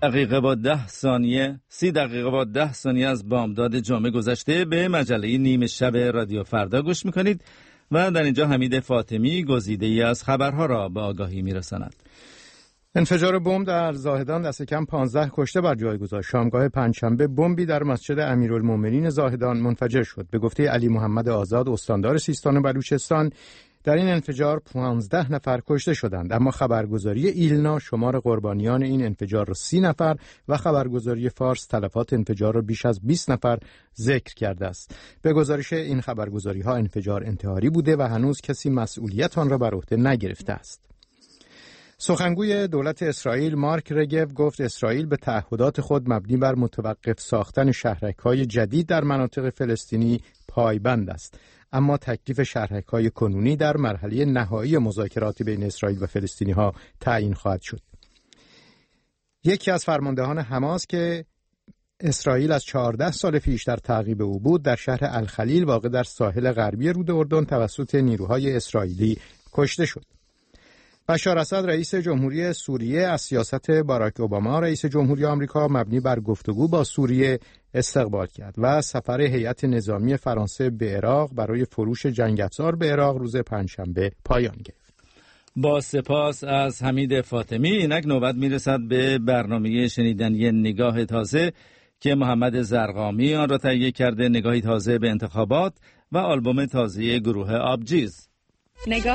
30 دقیقه با 10 ثانیه از بامداد جمعه گذشته به مجله نیمه شب رادیو فردا گوش میکنید و در اینجا حمید فاطمی گزیده‌ای از خبرها را به آگاهی میرساند. انفجار بمب در زاهدان دست کم 15 کشته بر جای گذاشت. شامگاه پنجشنبه بمبی در مسجد امیرالمومنین زاهدان منفجر شد. به گفته علی محمد آزاد استاندار سیستان و بلوچستان، در این انفجار 15 نفر کشته شدند، اما خبرگزاری ایلنا شمار قربانیان این انفجار را 30 نفر و خبرگزاری فارس تلفات انفجار را بیش از 20 نفر ذکر کرده است. به گزارش این خبرگزاری‌ها انفجار انتحاری بوده و هنوز کسی مسئولیت آن را بر عهده نگرفته است. سخنگوی دولت اسرائیل مارک رگو گفت اسرائیل به تعهدات خود مبنی بر متوقف ساختن شهرک‌های جدید در مناطق فلسطینی پایبند است، اما تکلیف شهرک‌های کنونی در مرحله نهایی مذاکرات بین اسرائیل و فلسطینی‌ها تعیین خواهد شد. یکی از فرماندهان حماس که اسرائیل از 14 سال پیش در تعقیب او بود، در شهر الخلیل واقع در ساحل غربی رود اردن توسط نیروهای اسرائیلی کشته شد. بشار اسد رئیس جمهوری سوریه از سیاست باراک اوباما رئیس جمهوری آمریکا مبنی بر گفتگو با سوریه استقبال کرد و سفر هیئت نظامی فرانسه به عراق برای فروش جنگ افزار به عراق روز پنجشنبه پایان گرفت. با سپاس از حمید فاطمی. اینک نوبت میرسد به برنامه شنیدنی نگاه تازه که محمد زرقامی آن را تهیه کرده. نگاهی تازه به انتخابات و آلبوم تازه گروه آبجیز. نگاه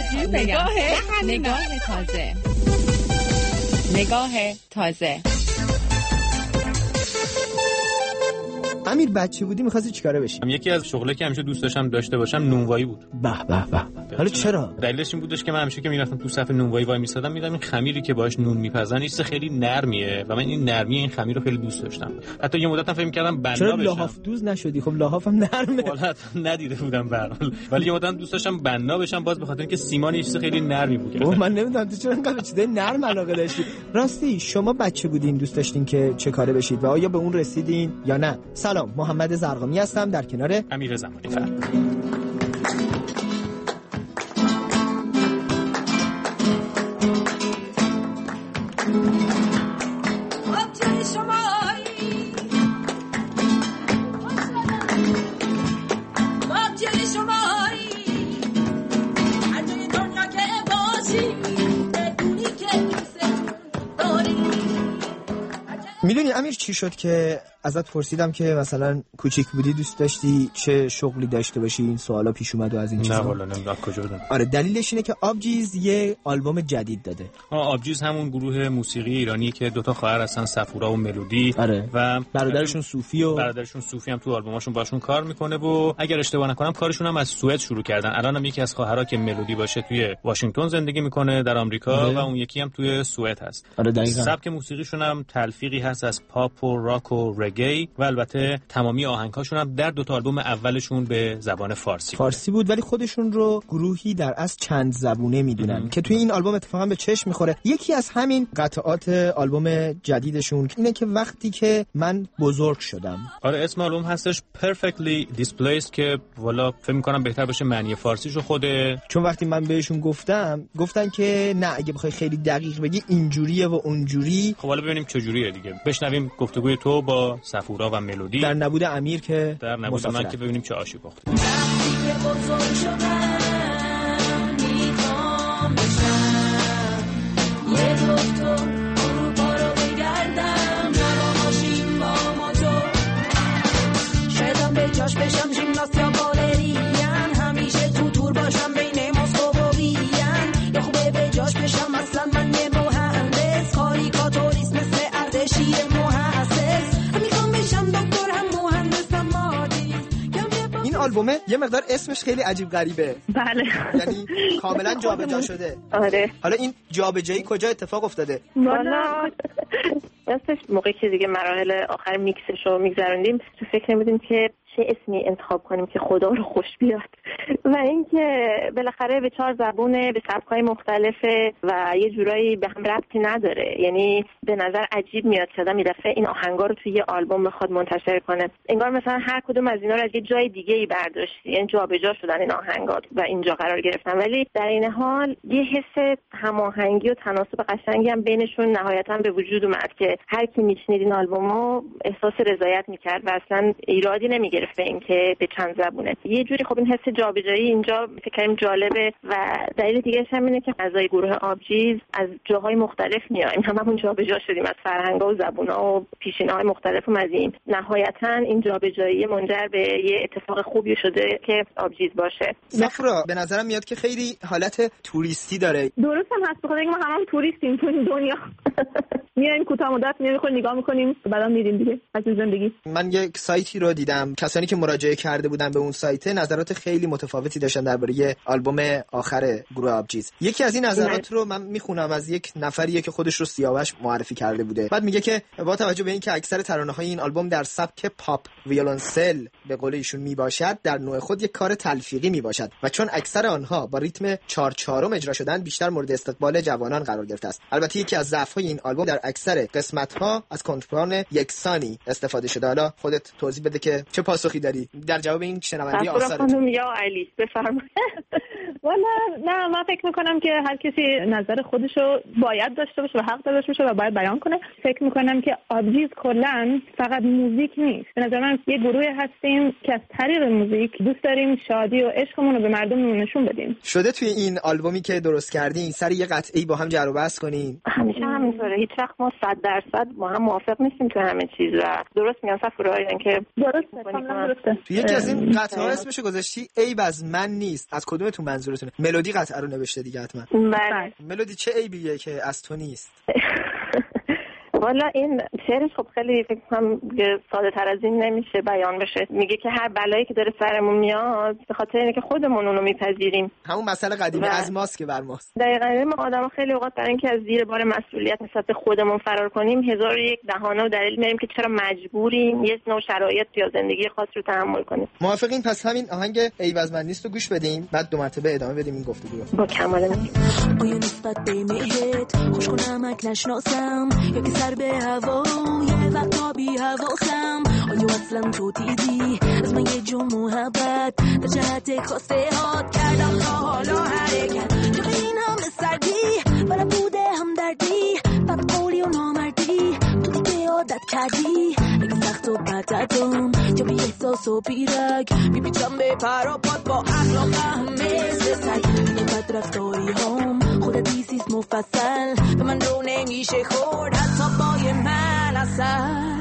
تازه. امیر بچه بودی می‌خواستی چیکاره بشی؟ یکی از شغله که همیشه دوست داشتم داشته باشم نونوایی بود. به به به. حالا چرا؟ دلیلش این بودش که من همیشه که میرفتم تو صف نونوایی وای میسادم میدم این خمیری که باهاش نون میپزن ایست خیلی نرمیه و من این نرمی این خمیر رو خیلی دوست داشتم. حتی یه مدتم فکر می‌کردم بنا بشم. چرا لاحاف دوز نشدی؟ خب لاحافم نرمه. والله ندیده بودم به هر حال. ولی یه مدت دوست داشتم بنا بشم باز به خاطر اینکه سیمان ایست خیلی نرمی بود. من نمیدونم تو چرا انقدر چیزای نرم علاقه داشتی. راستی شما بچه بودین دوست داشتین که چه کاره بشید و آیا به اون رسیدین یا نه؟ سلام، محمد زرقامی هستم در کنار امیر زمانی فر. میدونی امیر چی شد که ازت پرسیدم که مثلا کوچیک بودی دوست داشتی چه شغلی داشته باشی؟ این سوالا پیش اومد و از این چیزا. نه والا نمیدونم کجا بدم. آره دلیلش اینه که آبجیز یه آلبوم جدید داده. آبجیز همون گروه موسیقی ایرانی که دوتا خواهر هستن، صفورا و ملودی. آره. و برادرشون صوفی هم تو آلبوماشون باشون کار میکنه و اگر اشتباه نکنم کارشون هم از سوئد شروع کردن. الانم یکی از خواهرها که ملودی باشه توی واشنگتن زندگی میکنه در آمریکا و اون یکی هم توی سوئد هست. آره دقیقاً. سبک موسیقیشون هم تلفیقی هست از پاپ و راک و رگی و البته تمامی آهنگاشون هم در دو تا آلبوم اولشون به زبان فارسی بود ولی خودشون رو گروهی در اصل چند زبونه میدونن که توی این آلبوم اتفاقا به چشم میخوره. یکی از همین قطعات آلبوم جدیدشون اینه که وقتی که من بزرگ شدم. آره اسم آلبوم هستش Perfectly Displaced که والا فکر می‌کنم بهتر باشه معنی فارسیشو خوده، چون وقتی من بهشون گفتن که نه اگه بخوای خیلی دقیق بگی اینجوریه و اونجوری. خب حالا ببینیم چه جوریه دیگه. بشنویم گفتگوی تو با صفورا و ملودی در نبود امیر که در نبود من که ببینیم چه آشی پخته. بشم ژیمناست یا بالرین، همیشه تو تور باشم بین مسکو و وین، یا خوبه به جاش بشم اصلا من یه مهندس، کاریکاتوریست مثل اردشیر محسس. آلبومه یه مقدار اسمش خیلی عجیب غریبه. بله. یعنی کاملا جابجا شده. آره. حالا این جابجایی کجا اتفاق افتاده؟ والا راستش موقعی که دیگه مراحل آخر میکسش رو میگذروندیم تو فکر نمیدیم که چه اسمی انتخاب کنیم که خدا رو خوش بیاد و اینکه بالاخره به 4 زبونه به سبک‌های مختلفه و یه جورایی به هم ربطی نداره. یعنی به نظر عجیب میاد که آدم یه دفعه این آهنگا رو توی یه آلبوم بخواد منتشر کنه، انگار مثلا هر کدوم از اینا رو از یه جای دیگه‌ای برداشتی، یعنی جابجا شدن این آهنگا و اینجا قرار گرفتن، ولی در این حال یه حس هماهنگی و تناسب قشنگی هم بینشون نهایتاً به وجود اومد که هر کی میشنید این آلبومو احساس رضایت میکرد و اصلا ایرادی نمیگرفت به اینکه به چند زبونه. یه جوری خب این حس جابجایی اینجا فکر کنم جالبه و دلیل دیگه‌ش هم اینه که اعضای گروه آبجیز از جاهای مختلف میایم، هممون جابجا شدیم از فرهنگ‌ها و زبون‌ها و پیشینه‌های مختلف اومدیم. نهایتاً این جابجایی منجر به یه اتفاق خوبی شده که آبجیز باشه. صفرا به نظرم میاد که خیلی حالت توریستی داره. درست هم هست، بخاطر اینکه ما هممون توریستیم تو این دنیا. میایم کوتاه مدت میایم نگاه می‌کنیم بعدا میریم دیگه از زندگی. من یک سایتی رو دیدم، کسانی که مراجعه کرده بودن به اون سایت نظرات خیلی متفاوتی داشتن درباره آلبوم آخر گروه آبجیز. یکی از این نظرات رو من میخونم از یک نفریه که خودش رو سیاوش معرفی کرده بوده. بعد میگه که با توجه به اینکه اکثر ترانه‌های این آلبوم در سبک پاپ ویولنسل به قول ایشون میباشد، در نوع خود یک کار تلفیقی میباشد و چون اکثر آنها با ریتم 4/4 اجرا شدن بیشتر مورد استقبال جوانان قرار گرفته است. البته یکی از ضعف‌های این آلبوم در اکثر قسمت‌ها از کنترل یکسانی استفاده شده. حالا خودت توضیح بده که چه پاسخی داری در جواب این شنونده آثار خانم یا علی بفرمایید. والا نه، من فکر میکنم که هر کسی نظر خودشو باید داشته باشه و حق داشته باشه و باید بیان کنه. فکر میکنم که آبجیز کلا فقط موزیک نیست. به نظر من یه گروه هستیم که از طریق موزیک دوست داریم شادی و عشقمون رو به مردم نشون بدیم. شده توی این آلبومی که درست کردین سر یه قطعه‌ای با هم جر و بحث کنین؟ همیشه همینطوره، هیچ وقت ما 100% با هم موافق نیستیم تو همه چیز و درست میگن صفرایی که درسته. تو یکی از این قطعه‌ها اسمش گذاشتی عیب از من نیست. از کدومتون منظورتونه؟ ملودی قطعه رو نوشته دیگه حتما. بله. ملودی چه عیبیه که از تو نیست؟ والا این شعرش خب خیلی فکر کنم ساده تر از این نمیشه بیان بشه. میگه که هر بلایی که داره سرمون میاد به خاطر اینه که خودمون اونو میپذیریم. همون مسئله قدیمی از ماست که بر ماست. دقیقاً ما آدما خیلی اوقات برای اینکه از زیر بار مسئولیت نسبت به خودمون فرار کنیم 1001 بهانه و دلیل میاریم که چرا مجبوریم یه نوع شرایط یا زندگی خاص رو تحمل کنیم. موافقین؟ پس همین آهنگ عیب از من نیست رو گوش بدیم بعد 2 مرتبه ادامه بدیم این گفتگو رو. با کمال میل. آیا نسبت به مهرت خوش کنمک نشناسم یا که سر به هوا یه وقتا بی حواسم؟ آیا اصلا تو دیدی از من یه جو محبت در جهت خواسته هات کردم تا حالا حرکت تو این همه سردی برای بوده هم دردی بد قولی و نامردی تو دیگه عادت کردی اگه سخت و بددم یا بی احساس و بیرگ میپیچم به پراپات با اخلاق همه سگ این بد رفتاری هم خودت نیستیست مفصل به من رو نمیشه خورد حتی بای من اصل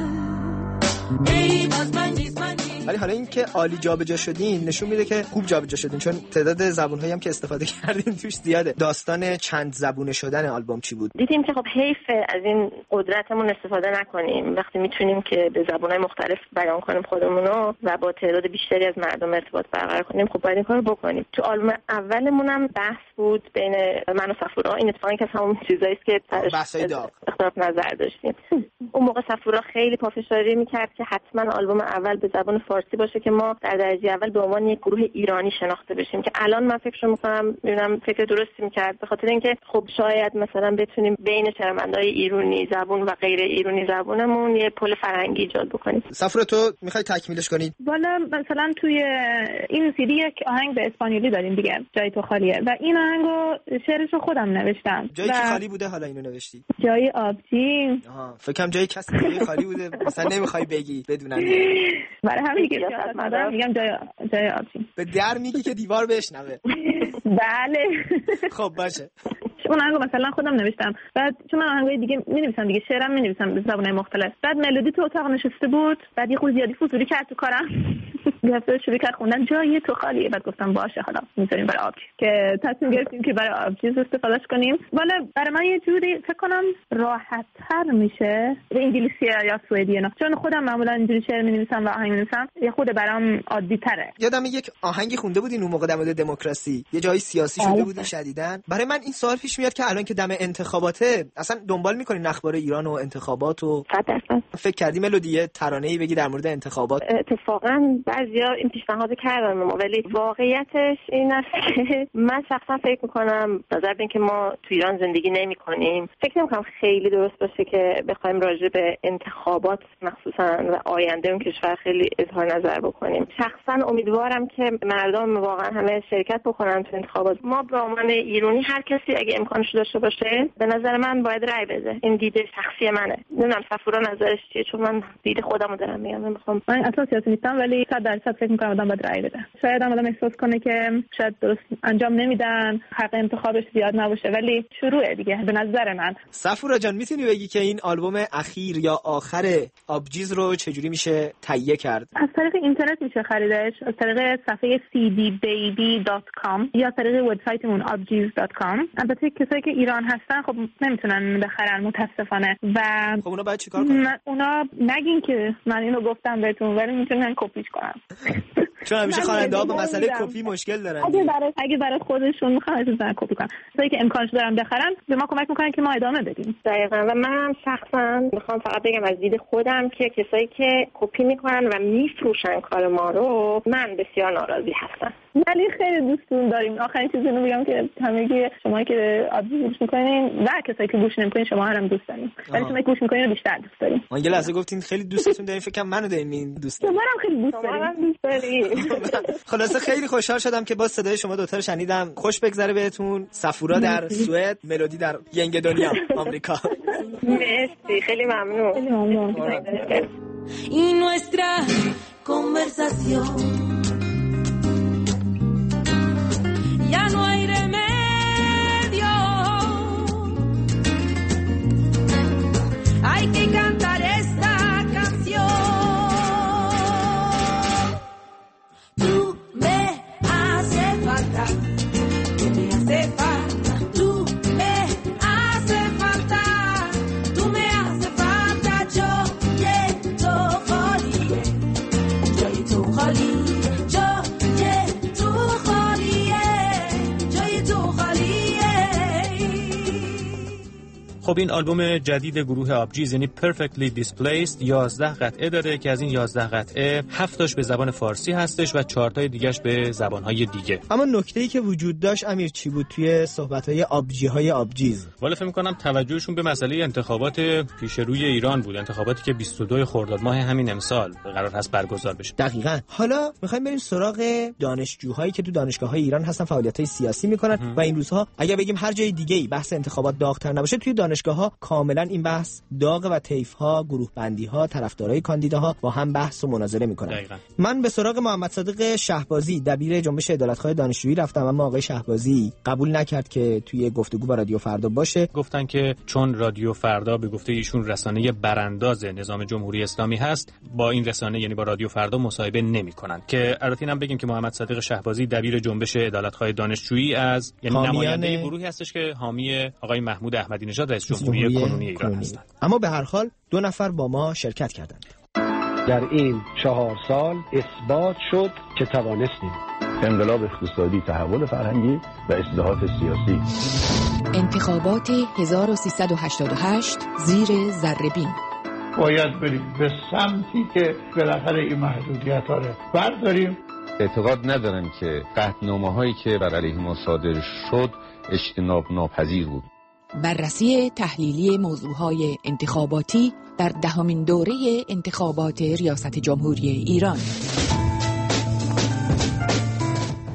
ای باز من نیست من نیست. ولی حالا این که عالی جابجا شدین نشون میده که خوب جابجا شدین، چون تعداد زبون‌هایی هم که استفاده کردین توش زیاده. داستان چند زبونه شدن آلبوم چی بود؟ دیدیم که خب حیف از این قدرتمون استفاده نکنیم وقتی میتونیم که به زبان‌های مختلف بیان کنیم خودمونو و با تعداد بیشتری از مردم ارتباط برقرار کنیم. خب باید این کارو بکنیم. تو آلبوم اولمون هم بحث بود بین من و صفورا. این اتفاقی که همون چیزایی است که بحثای داغ اختلاف نظر داشتیم. اون موقع صفورا خیلی پافشاری می‌کرد که حتما آلبوم اول به زبان فارسی باشه که ما در درجه اول به عنوان یک گروه ایرانی شناخته بشیم که الان من فکر می‌کنم می‌بینم فکر درستی می‌کرد به خاطر اینکه خب شاید مثلا بتونیم بین شنونده‌های ایرانی زبون و غیر ایرانی زبونمون یه پل فرهنگی ایجاد بکنیم. صفرا تو می‌خوای تکمیلش کنی؟ والا مثلا توی این سیدی یک آهنگ به اسپانیولی داریم دیگه، جای تو خالیه و این آهنگو شعرشو خودم نوشتم. جای کی خالی بوده حالا اینو نوشتی؟ جای آبجی. فکرم جای کسی دیگه خالی بوده مثلا نمی‌خوای بگی بدونن. برای همین که سیاست میگم جای آبجی. به در میگی که دیوار بشنوه. بله. خب باشه. اون آهنگو مثلا خودم نوشتم. بعد چون من آهنگای دیگه می‌نویسم دیگه، شعرم می‌نویسم به زبان‌های مختلف. بعد ملودی تو اتاق نشسته بود، بعد یه خورده زیادی فضولی کرد تو کارم. یه هفته شروع کرد خوندن جای تو خالیه. بعد گفتم باشه حالا میذاریم برای آبجیز، که تصمیم گرفتیم که برای آبجیز استفادهش کنیم. ولی برای من یه جوری فکر کنم راحت تر میشه به انگلیسی یا سوئدی اینا، چون خودم معمولا اینجوری شعر می‌نویسم و آهنگ می‌نویسم، یه خود برام عادی تره. یادم یک آهنگی خونده بودین اون موقع در مورد دموکراسی، یه جایی سیاسی شده بودین شدیداً. برای من این سوال پیش میاد که الان که دم انتخاباته، اصلا دنبال می‌کنین اخبار ایران و انتخابات و 100% فکر کردی ملودی یه ترانه‌ای بگی در مورد انتخابات؟ اتفاقا بعضیا این پیشنهاد کردن، ولی واقعیتش این است که من شخصا فکر می‌کنم نظر به اینکه ما تو ایران زندگی نمی‌کنیم، فکر نمی‌کنم خیلی درست باشه که بخوایم راجع به انتخابات مخصوصا و آینده اون کشور خیلی اظهار نظر بکنیم. شخصا امیدوارم که مردم واقعا همه شرکت بکنن تو انتخابات. ما به عنوان ایرانی هر کسی اگه امکانش داشته باشه به نظر من باید رأی بده. این دید شخصی منه. نمیدونم صفورا نظرش چیه، چون من دید خودمو دارم میگم. من اصلا سیاسی نیستم ولی 100% فکر می‌کنم آدم باید رأی بده. شاید آدم احساس کنه که شاید درست انجام نمیدن، حق انتخابش زیاد نباشه، ولی شروعه دیگه به نظر من. صفورا جان میتونی بگی که این آلبوم اخیر یا آخر آبجیز رو چجوری میشه تهیه کرد؟ از طریق اینترنت میشه خریدش، از طریق صفحه cdbaby.com یا طریق وبسایتمون abjiz.com. البته کسایی که ایران هستن خب نمیتونن بخرن متاسفانه و خب اونا باید چیکار کنن؟ اونا نگین که من اینو گفتم بهتون، ولی میتونن کپیش کنن. چون همیشه خواننده‌ها به مسئله کپی مشکل دارن. اگه برای خودشون میخوان ازن کپی کنن، کسایی که امکانش دارن بخرن به ما کمک میکنن که ما ادامه بدیم. دقیقاً. و من شخصا میخوام فقط بگم از دید خودم که کسایی که کپی میکنن و میفروشن کار ما رو، من بسیار ناراضی هستم. ولی خیلی دوستون داریم. آخرین چیزی رو میگم که همگی شما که آبجیز گوش میکنین و کسایی که گوش نمیکنین شما هم دوست داریم، ولی شما گوش میکنین رو بیشتر دوست داریم. من یه لحظه گفتین خیلی دوستتون داریم، فکر کنم منو دارین دوست دارین. شما هم خیلی دوست داریم. خلاصه خیلی خوشحال شدم که با صدای شما دوتا رو شنیدم. خوش بگذره بهتون. صفورا در سوئد، ملودی در ینگ دنیا آمریکا. مرسی، خیلی ممنون. خیلی ممنون. Y nuestra conversación ya no hay remedio, hay que cantar esta canción. Tú me haces falta, tú me haces falta, tú me haces falta, tú me haces falta, yo تو خالیه جای تو خالیه جای تو خالیه جای تو خالیه. خب این آلبوم جدید گروه آبجیز یعنی Perfectly Displaced 11 قطعه داره که از این 11 قطعه 7 تاش به زبان فارسی هستش و 4 تای دیگه‌اش به زبان‌های دیگه. اما نکته‌ای که وجود داشت امیر چی بود توی صحبت‌های آبجی‌های آبجیز؟ والا فکر می‌کنم توجهشون به مسئله انتخابات پیش روی ایران بود، انتخاباتی که 22 خرداد ماه همین امسال قرار هست برگزار بشه. دقیقاً. حالا می‌خوایم بریم سراغ دانشجوهایی که تو دانشگاه‌های ایران هستن فعالیت‌های سیاسی می‌کنن و این روزها اگه بگیم هر جای دیگه‌ای بحث انتخابات داغ‌تر نباشه، توی دانشگاه‌ها کاملا این بحث داغ و طیف‌ها، گروه بندی‌ها، طرفدارای کاندیداها با هم بحث و مناظره می‌کنن. دقیقاً. من به سراغ محمد صادق شهبازی دبیر جنبش عدالت‌خواه دانشجویی رفتم، اما آقای شهبازی قبول نکرد که توی گفتگو با رادیو فردا باشه. گفتن که چون رادیو فردا به گفته ایشون رسانه برانداز نظام جمهوری اسلامی هست، با این رسانه یعنی با رادیو فردا مصاحبه نمی‌کنن. که البته اینم بگیم که محمد صادق شهبازی دبیر جنبش عدالت‌خواه دانشجویی از یعنی نماینده گروهی هستش که حامی آقای محمود احمدی نژاد رئیس جمهوری کنونی ایران هستند. اما به هر حال 2 نفر با ما شرکت کردند. در این 4 سال اثبات شد که توانستیم انقلاب اقتصادی، تحول فرهنگی و اصلاحات سیاسی. انتخابات 1388 زیر ذره‌بین. باید بریم به سمتی که بالاخره این محدودیت‌ها رو برداریم. اعتقاد ندارم که قطعنامه‌هایی که بر علیه ما صادر شد اجتناب ناپذیر بود. بررسی تحلیلی موضوعهای انتخاباتی در 10مین دوره انتخابات ریاست جمهوری ایران.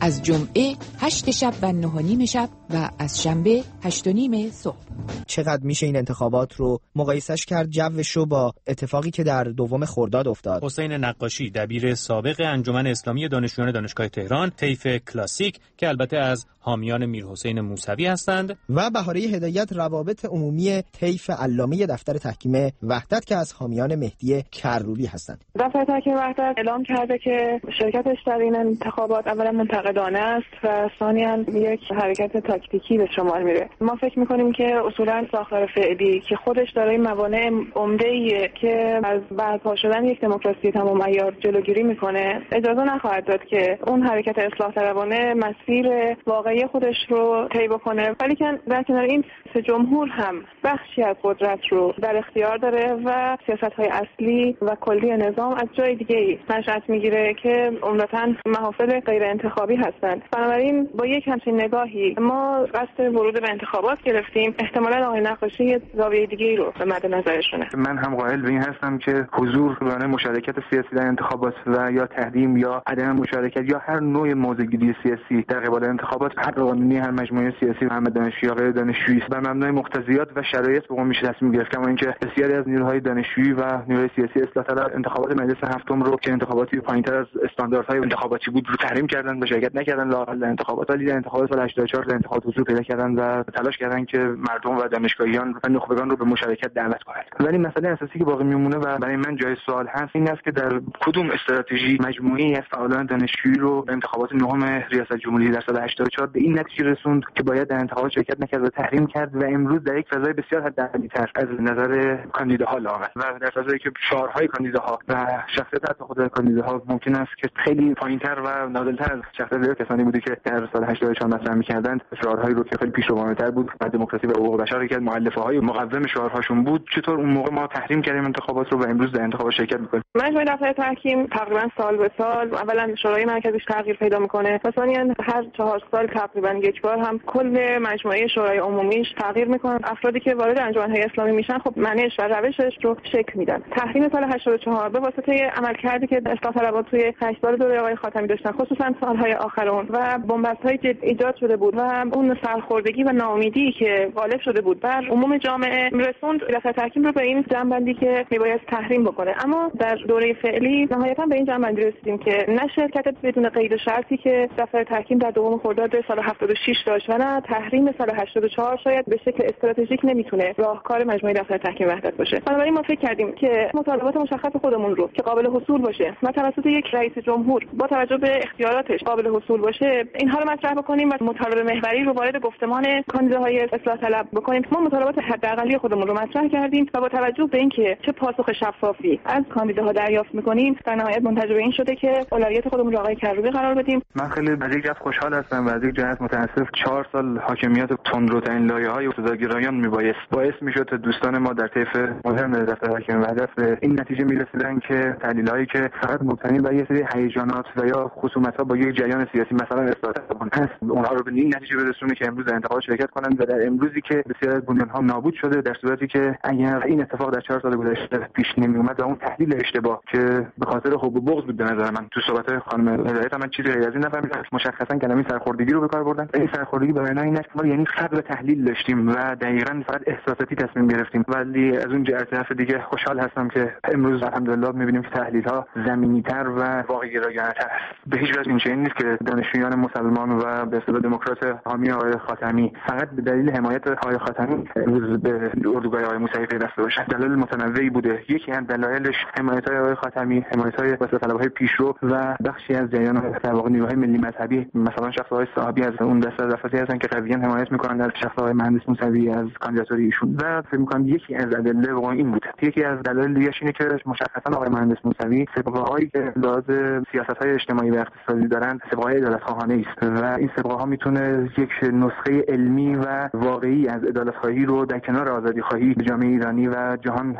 از جمعه 8 شب و 9:30 شب و از شنبه 8:30 صبح. چقدر میشه این انتخابات رو مقایسش کرد جوش رو با اتفاقی که در 2 خرداد افتاد؟ حسین نقاشی، دبیر سابق انجمن اسلامی دانشجویان دانشگاه تهران، طیف کلاسیک که البته از حامیان میرحسین موسوی هستند، و بهاره هدایت، روابط عمومی طیف علامه دفتر تحکیم وحدت که از حامیان مهدی کروبی هستند. دفتر تحکیم وحدت اعلام کرده که شرکتش در این انتخابات اولا منتقدانه است و ثانیاً یک حرکت تاکتیکی به شمار میره. ما فکر میکنیم که اصولاً ساختار فعلی که خودش دارای موانع عمده‌ایه که از برپا شدن یک دموکراسی تمام عیار جلوگیری میکنه، اجازه نخواهد داد که اون حرکت اصلاح طلبانه مسیر واقعی خودش رو طی بکنه. ولی که در کنار این جمهور هم بخشی از قدرت رو در اختیار داره و سیاست‌های اصلی و کلی نظام از جای دیگه‌ای نشأت میگیره که عمدتاً محافل غیر انتخابی هستند. بنابراین با یک همچین نگاهی ما قصد ورود به انتخابات گرفتیم. احتمالاً آقای نقاشی زاویه دیگه‌ای رو به مد نظرشونه. من هم قائل به این هستم که حضور برای مشارکت سیاسی در انتخابات و یا تحریم یا عدم مشارکت یا هر نوع موضع‌گیری سیاسی در قبال انتخابات هر قانونی هر مجموعه سیاسی و دانشجویی یا غیر دانشجویی بر مبنای مقتضیات و شرایط به قوم میشه تصمیم گرفت. کما اینکه بسیاری از نیروهای دانشجویی و نیروهای سیاسی اصلاح طلب انتخابات مجلس هفتم رو که انتخاباتی پایین‌تر از استانداردهای انتخاباتی بود رو تحریم کردن و شرکت نکردن لااقل انتخابات، ولی در انتخابات سال 84 در انتخابات حضور پیدا کردن و تلاش کردن که مردم و دانشگاهیان و نخبگان رو به مشارکت دعوت کنند. ولی مسئله اساسی که باقی میمونه و برای من جای سوال هست این است که در کدوم استراتژی مجموعه‌ای از فعالان دانشجویی رو به انتخابات نهم ریاست جمهوری در سال 84 به این نتیجه رسوند که باید در انتخابات شرکت نکرد و تحریم کرد و امروز در یک فضای بسیار حداقلی‌تر از نظر کاندیداها لاغر و در فضایی که شعارهای کاندیداها و شخصیت حتی خود کاندیداها ممکن است که خیلی پایین‌تر و نازل‌تر از شخصیت کسانی بوده که در سال 84 مطرح می‌کردند، شعارهایی رو که خیلی پیشروانه‌تر بود و دموکراسی و حقوق بشر که مؤلفه‌های مقوم شعارهاشون بود، چطور اون موقع ما تحریم کردیم انتخابات رو و امروز در انتخابات شرکت می‌کنیم. مجمع دفتر تحکیم تقریبا سال به سال اولا شورای مرکزیش تغییر پیدا می‌کنه و ثانیاً هر 4 سال تقریبا یک بار هم کل مجموعه شورای عمومیش تغییر می‌کنه. افرادی که وارد انجمن‌های اسلامی میشن خب معنیش و روشش رو شکل میدن. تحریم سال 84 به واسطه عملکردی که اصلاح طلبات توی 8 سال دوره آقای خاتمی داشتن، خصوصا سال‌های آخر اون و بنبست‌های ایجاد شده بود و اون سرخوردگی و ناامیدی که غالب شده بود بر عموم جامعه رسوند دفتر تحکیم رو به این جنبندی که میباید تحریم بکنه. اما در دوره فعلی نهایتاً به این جنبندی رسیدیم که نه شرکت بدون قید و شرطی که دفتر تحکیم در 2 خرداد سال 76 داشت و نه تحریم سال 84 شاید به شکل استراتژیک نمیتونه راهکار مجموعه دفتر تحکیم وحدت باشه. بنابراین ما فکر کردیم که مطالبات مشخص خودمون رو که قابل حصول باشه و توسط یک رئیس جمهور با توجه به اختیاراتش قابل حصول باشه، اینها رو مطرح بکنیم و مطالب محوری رو وارد گفتمان کاندیداهای اصلاح طلب بکنیم. ما مطالبات حداقلی خودمون رو مطرح کردیم و با توجه به اینکه چه پاسخ شفافی از کاندیداها دریافت می‌کنیم، در نهایت منتج به این شده که اولویت خودمون رو آقای کروبی قرار بدیم. من خیلی از یک جهت خوشحال هستم و از یک جهت متاسف. 4 سال حاکمیت تندروترین لایه‌های اقتدارگرایان میبایست باعث میشد دوستان ما در طیف مهم دفتر تحکیم وحدت به این نتیجه میرسیدن که تحلیل‌هایی که فقط مبتنی بر یک سری هیجانات و یا خصومت‌ها با یک جریان سیاسی مثلا اصلاح طلبان هست، اونها رو به این نتیجه برسونه که امروز در انتخابات شرکت کنند و در امروزی که بسیار از بنیان‌ها نابود شده، در صورتی که اگر این اتفاق در 4 سال گذشته پیش نمی‌اومد و اون تحلیل اشتباه که به خاطر حب و بغض بود به نظر من تو صحبت‌های خانم هدایت من چیزی غیر از این نفهمیدم. مشخصاً کلمه سرخوردگی رو به کار بردن. این سرخوردگی به معنای این است که ما یعنی صبر تحلیل داشتیم و دقیقاً فقط احساساتی تصمیم گرفتیم. ولی از اون طرف دیگه خوشحال هستم که امروز الحمدلله می‌بینیم که تحلیل‌ها زمینی‌تر و واقع‌گرایانه‌تر است. به هیچ وجه این چنین نیست که دانشجویان مسلمان و به اصطلاح دموکرات حامی آقای خاتمی فقط به دلیل حمایت آقای خاتمی امروز به اردوگاه آقای موسوی پیوسته باشند. دلایل متنوعی بوده. یکی از دلایلش حمایت‌های آقای خاتمی، حمایت‌های اصلاح طلب‌های پیشرو و بخشی از جریان در واقع نیروهای ملی مذهبی، مثلا شخص آقای صاحبی از اون دسته رفاتی هستن که قویاً حمایت می‌کنند از شخص آقای مهندس موسوی از کاندیداتوری ایشون. و فکر می‌کنم یکی از ادله واقعا این بود. یکی از دلایل دیگه اینه که مشخصاً آقای مهندس موسوی سابقه‌هایی که لحاظ سیاست‌های اجتماعی و اقتصادی دارند سابقه‌های عدالت‌خواهانه است و این سابقه‌ها میتونه یک نسخه علمی و واقعی از عدالت‌خواهی رو در کنار آزادی‌خواهی به جامعه ایرانی و جهان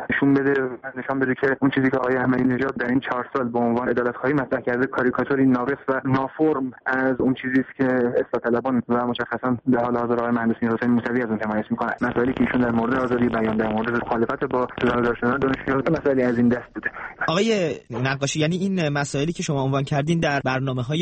نشون بده که اون چیزی که آقای احمدی نژاد در این 4 سال به عنوان عدالت‌خواهی مطرح کرده کاریکاتوری ناقص و نافرم از اون چیزی است که اصلاح طلبان و مشخصاً در حال حاضر آقای مهندس میرحسین موسوی از اون حمایت می‌کنند. مسائلی که ایشون در مورد آزادی بیان، در مورد مخالفت با سزاوار شدن دانشجویان، مسائلی از این دست بوده. آقای نقاشی، یعنی این مسائلی که شما عنوان کردین در برنامه‌های آقای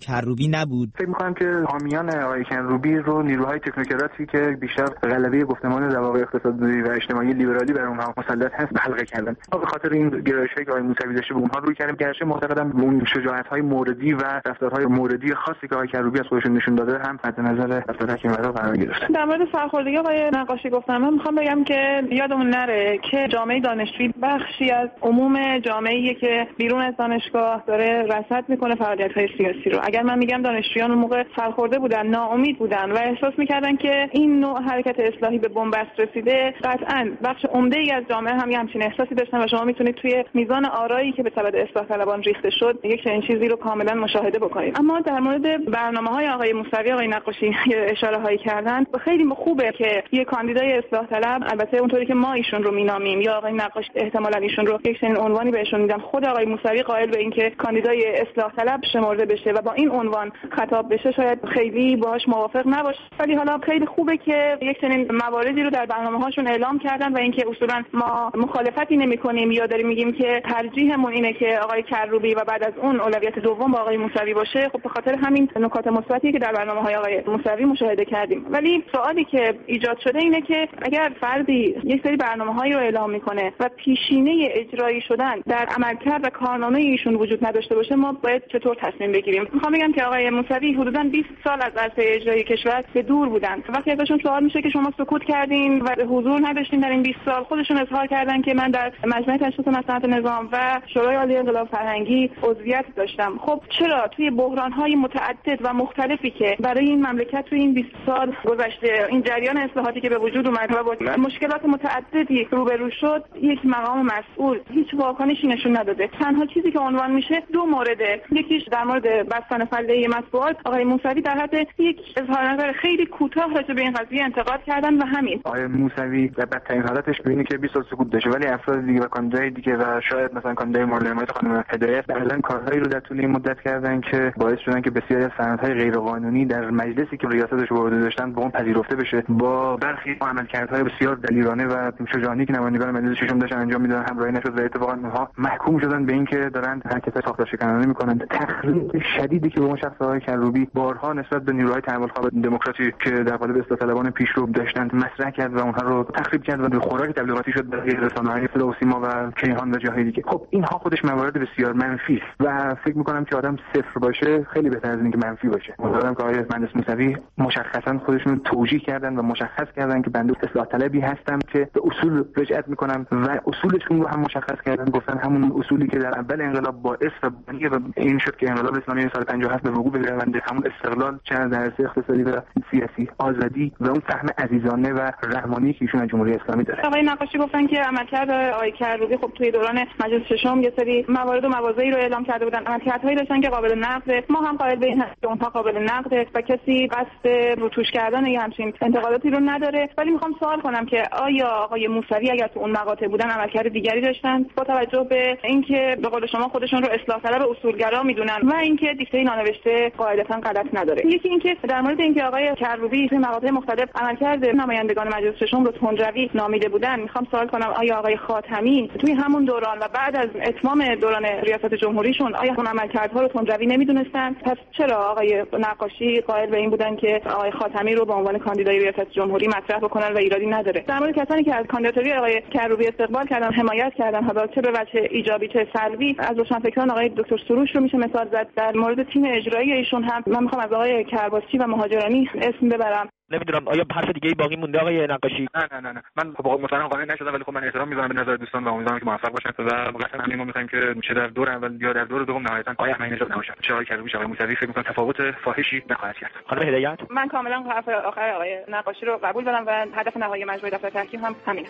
کروبی نبود؟ فکر می‌کنم که حامیان آقای کروبی رو نیروهای تکنوکراتی که بیشتر غلبه گفتمان ضوابط اقتصادی و اجتماعی لیبرالی بر اونها مسلط هست حلقه کردن. به خاطر این گرایش‌هایی که آقای موسوی داشته به اونها روی کردیم. گرچه معتقدم اون شجاعت‌های موردی و رفتارهای موردی خاصی که آقای کروبی از خودشون نشون داده هم مد نظر رفتار تحکیم‌آور قرار گرفته. در مورد سرخوردگی آقای نقاشی گفتم، من می‌خوام بگم که یادمون نره که جامعه دانشجویی بخشی از عموم جامعه‌ای که بیرون از دانشگاه داره رصد میکنه فعالیت‌های سیاسی رو. اگر من میگم دانشجویان اون موقع سرخورده بودن، ناامید بودن و احساس میکردن که این نوع حرکت اصلاحی به بنبست رسیده، قطعاً بخش عمده‌ای از جامعه هم همچین احساسی داشتن و شما میتونید توی میزان آرایی که به سبب اصلاح طلبان ریخته شد یک چنین چیزی رو کاملا مشاهده بکنید. اما در مورد برنامه‌های آقای موسوی، آقای نقاشی اشاره‌هایی کردن، خیلی خوبه که یک کاندیدای اصلاح طلب، البته اونطوری که ما ایشون رو مینامیم یا آقای نقاشی احتمالاً ایشون رو یک چنین عنوانی بهشون میدن، خود آقای موسوی قائل به اینکه کاندیدای اصلاح طلب شمرده بشه و با این عنوان خطاب بشه شاید خیلی باهاش موافق نباشه، ولی حالا خیلی خوبه که یک چنین مواردی رو در برنامه‌هاشون اعلام کردن و اینکه اصولاً ما مخالفتی نمی‌کنیم یا داریم میگیم که ترجیحمون اینه که آقای کروبی و بعد از اون اولویت دوم با آقای موسوی باشه. خب به خاطر همین نکات مثبتی که در برنامه‌های آقای موسوی مشاهده کردیم. ولی سوالی که ایجاد شده اینه که اگر فردی یک سری برنامه‌هایی رو اعلام می‌کنه و پیشینه اجرایی شدن در عملکرد و کارنامه ایشون وجود نداشته باشه، ما باید چطور تصمیم بگیریم؟ می‌خوام بگم که آقای موسوی حدوداً 20 سال از عرصه اجرایی کشور به دور بودن. وقتی ازشون سوال میشه که شما سکوت کردین و حضور نداشتین در این 20 سال، خودشون اظهار کردن که من در مجمع تشخیص مصلحت نظام و شورای عالی انقلاب فرهنگی عضویت داشتم. خب چرا توی بحران‌های متعدد و مختلفی که برای این مملکت توی این 20 سال گذشته، این جریان اصلاحاتی که به وجود اومد و با مشکلات متعددی روبرو شد، یک مقام مسئول هیچ واکنشی نشون نداده؟ تنها چیزی که عنوان میشه دو مورده. یکیش در مورد بستن فله مطبوعات، آقای موسوی در حد یک اظهار نظر خیلی کوتاه راجع به این قضیه انتقاد کردن و همین. آقای موسوی در بدترین حالتش ببینید که 20 سال سکوت داشته، ولی افراد دیگه و کاندیدای دیگه و شاید مثلا کاندیدای مورد حمایت خانم هدایت بعضن کارهایی رو در طول این مدت کردن که باعث شدن که بسیاری از سندهای غیرقانونی در مجلسی که ریاستش برده داشتن به اون پذیرفته بشه. با برخی عملکردهای بسیار دلیرانه و شجاعانه که نمایندگان مجلس ششم داشتن انجام میدادن همراهی نشد و اتفاقا اونها محکوم شدن به اینکه دارن حرکت ساختارشکنانه میکنن. تخریب شدیدی که به اون شخص آقای کروبی بارها نسبت به نیروهای تحول‌خواه دموکراسی که در قالب اصلاح طلبان پیشرو داشتن مطرح کرد و اونها رو تخریب کرد و به خوراک تبلیغاتی شد برای رسانه‌های صدا و سیما و کیهان و جاهای دیگه. خب اینها خودش موارد بسیار منفی است و فکر می‌کنم که آدم صفر باشه خیلی بهتر از اینکه منفی باشه. امیدوارم که آقای مهندس موسوی مشخصاً خودشون رو توجیه کردن و مشخص کردن که بنده اصلاح طلبی هستم که به اصول رجعت می‌کنم و اصولشون رو هم مشخص کردن، گفتن همون اصولی که در اول انقلاب باعث و این شد که انقلاب اسلامی سال 57 به وقوع پیوند، همون استقلال چه در عرصه اقتصادی و سیاسی، آزادی و اون فهم عزیزانه و رحمانی که ایشون از جمهوری اسلامی داره. آقای نقاشی گفتن که عملکرد آقای کروبی خب توی دوران مجلس ششم یه سری موارد و مواضعی رو اعلام کرده بودن، عملکردهایی داشتن که قابل نقد، ما هم قائل به این هستیم که اونها قابل نقد و کسی قصد روتوش کردن یا همچین انتقاداتی رو نداره. ولی میخوام سوال کنم که آیا آقای موسوی اگر تو اون مقاطع بودن عملکرد دیگری داشتن با توجه به اینکه به قول شما خودشون رو اصلاح طلب اصولگرا میدونن و اینکه دیکته نانوشته قاعدتا غلط نداره؟ یکی اینکه در مورد اینکه آقای کروبی توی مقاطع مختلف عملکرد نمایندگان مجلس ششم رو تندروی نامیده بودن، میخوام سوال کنم آیا آقای خاتمی توی همون دوران و بعد از اتمام دوران ریاست جمهوریشون آیا اون عملکردها رو تندروی نمیدونستن؟ پس چرا آقای نقاشی قائل به این بودن که آقای خاتمی رو به عنوان کاندیدای ریاست جمهوری مطرح بکنن و ایرادی نداره؟ در مورد کسانی که از کاندیداتوری آقای کروبی استقبال کردن، حمایت کردن، حالا چه به وجه ایجابی چه سلبی، از روشنفکران آقای دکتر سروش رو میشه مثال زد. در مورد تیم اجرایی ایشون هم من میخوام از آقای کرباسچی و مهاجرانی اسم ببرم. نمیدونم آیا حرف دیگه ای باقی مونده آقای نقاشی؟ نه من مطمئنا قانع نشدم، ولی خب من احترام میذارم به نظر دوستان و امیدوارم که موفق باشن و واقعا همین ما میخوایم که چه در دور اول یا در دور دوم نهایتا آقای احمدی نژاد نباشن، چه آقای کروبی، آقای موسوی، فکر میکنم تفاوت فاحشی نخواهد کرد. خانم هدایت؟ من کاملا حرف آخر آقای نقاشی رو قبول دارم و هدف نهایی مجموعه دفتر تحکیم هم همینه.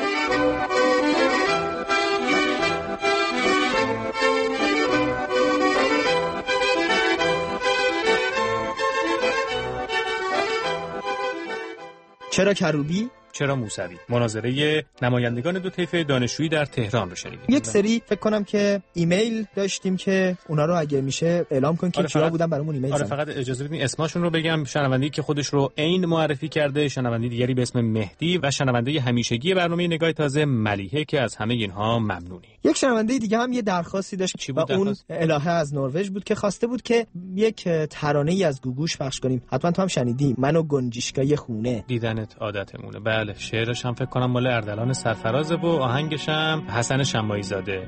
چرا کروبی؟ چرا موسوی؟ مناظره نمایندگان دو طیف دانشجویی در تهران رو شنیدیم. یک سری فکر کنم که ایمیل داشتیم که اونا رو اگه میشه اعلام کن که کیا بودن برامون ایمیل زدن. فقط اجازه بدین اسمشون رو بگم. شنونده‌ای که خودش رو عین معرفی کرده، شنونده دیگری به اسم مهدی و شنونده همیشگی برنامه نگاه تازه ملیحه که از همه اینها ممنونی. یک شنونده دیگه هم یه درخواستی داشت و اون الهه از نروژ بود که خواسته بود که یک ترانه‌ای از گوگوش پخش کنیم. حتما تو هم شنیدی، من و گنجشکای خونه. دیدنت عادتمونه. بله، شعرش هم فکر کنم مال اردلان سرفرازه و آهنگش هم حسن شماعی زاده.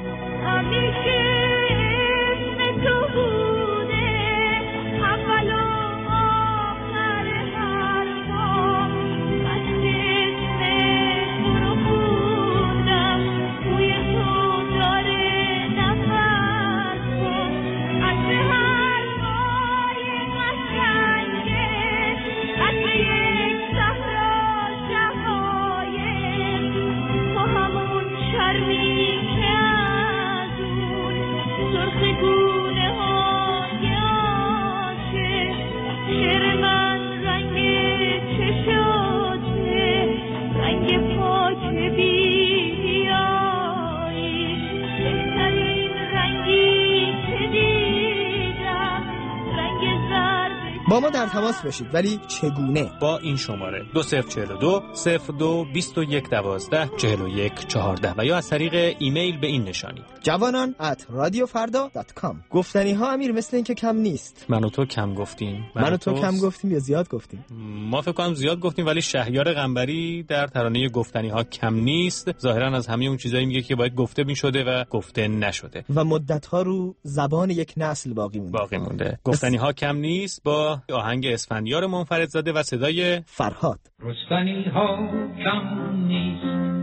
با ما در تماس باشید، ولی چگونه؟ با این شماره 2042 02 21 12 41 14 و یا از طریق ایمیل به این نشانی javanan@radiofarda.com. گفتنی ها امیر مثل این که کم نیست. من و تو کم گفتیم. من و تو کم گفتیم یا زیاد گفتیم؟ ما فکر کنم زیاد گفتیم، ولی شهریار قنبری در ترانه گفتنی ها کم نیست. ظاهرا از همه اون چیزایی میگه که باید گفته میشده و گفته نشده و مدت ها رو زبان یک نسل باقی مونده. گفتنی ها کم نیست با آهنگ اسفندیار منفردزاده و صدای فرهاد. رستنی ها کم نیست،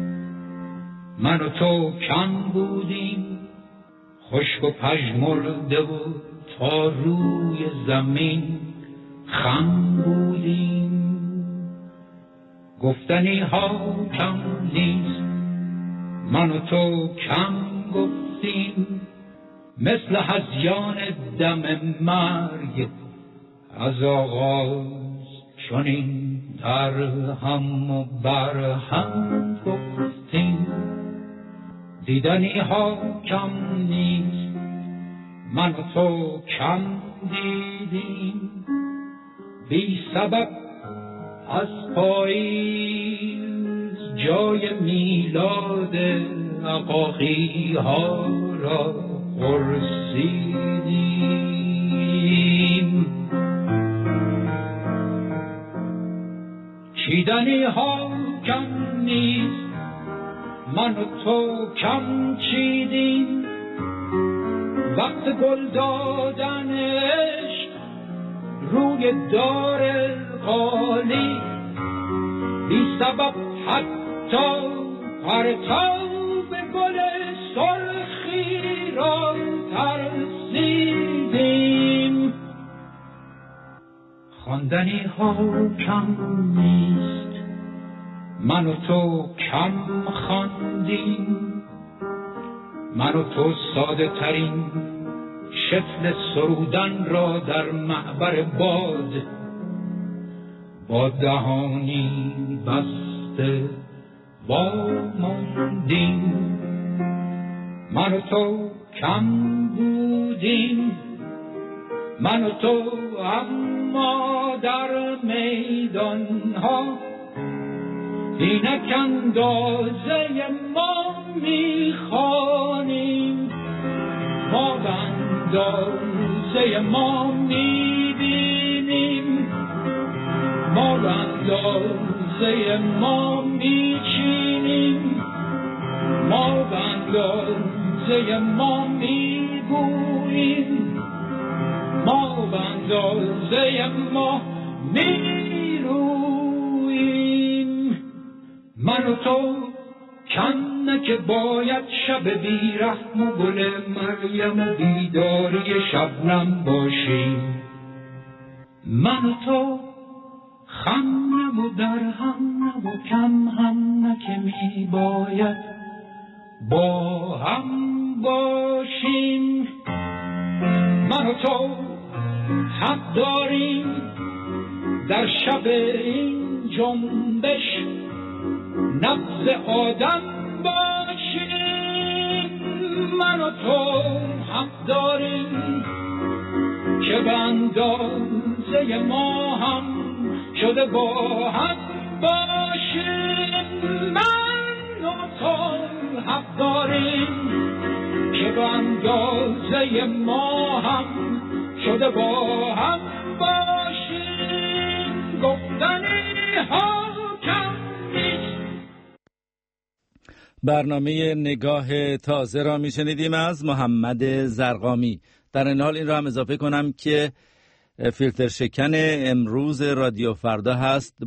من و تو کم بودیم، خشک و پژمرده و تا روی زمین خم بودیم. گفتنی ها کم نیست، من و تو کم گفتیم، مثل هذیان دم مرگ از آغاز چنین در هم و بر هم گفتیم. دیدنی ها کم نیست، من و تو کم دیدیم، بی سبب از پاییز جای میلاد عقاقی ها را پرسیدیم. چیدنی ها کم نیست، من و تو کم چیدیم، وقت گل دادنش روی دار قالی، بی سبب حتی پرتاب گل سرخی را ترسیدیم. خواندنی ها کم نیست، من و تو کم خواندیم، من و تو ساده ترین شکل سرودن را در محبر باد با دهانی بسته واماندیم. من و تو کم بودیم، من و تو اما در میدان ها اینک اندازه ما میخوانیم، ما به اندازه ما میبینیم، ما به اندازه ما میچینیم، ما به اندازه ما میگوییم، ما به اندازه ما میرویم. من و تو کنه که باید شب بیرحم و گل مریم و بیداری شبنم باشیم. من و تو خم و در هم و کم هم نه که می باید با هم باشیم. من و تو حق داریم در شب این جنبش نبض آدم باشیم. من و تو حق داریم که به اندازه ما هم شده با هم باشیم. من و تو حق داریم که به اندازه ما هم شده با هم باشیم، گفتنی ها کم نیست. برنامه نگاه تازه را میشنیدیم از محمد زرقامی. در این حال این را هم اضافه کنم که فیلتر شکن امروز رادیو فردا هست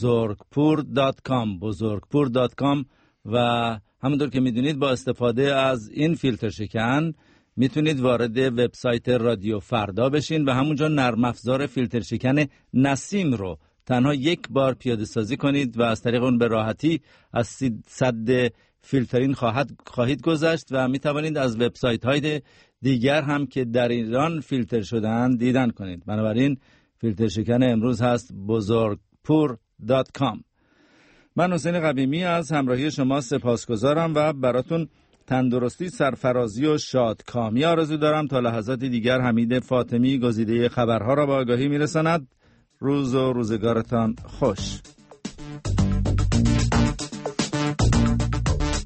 بزرگپور.com و همونطور که میدونید با استفاده از این فیلتر شکن میتونید وارد وبسایت رادیو فردا بشین و همونجا نرم افزار فیلتر شکن نسیم رو تنها یک بار پیاده سازی کنید و از طریق اون به راحتی از صد فیلترین خواهید گذشت و میتوانید از وبسایت های دیگر هم که در ایران فیلتر شدن دیدن کنید. بنابراین فیلتر شکن امروز هست بزرگپور.com. من حسین قبیمی از همراهی شما سپاسگزارم و براتون تندرستی، سرفرازی و شادکامی آرزو دارم. تا لحظات دیگر حمید فاطمی گزیده خبرها را با آگاهی میرساند. روز و روزگارتان خوش.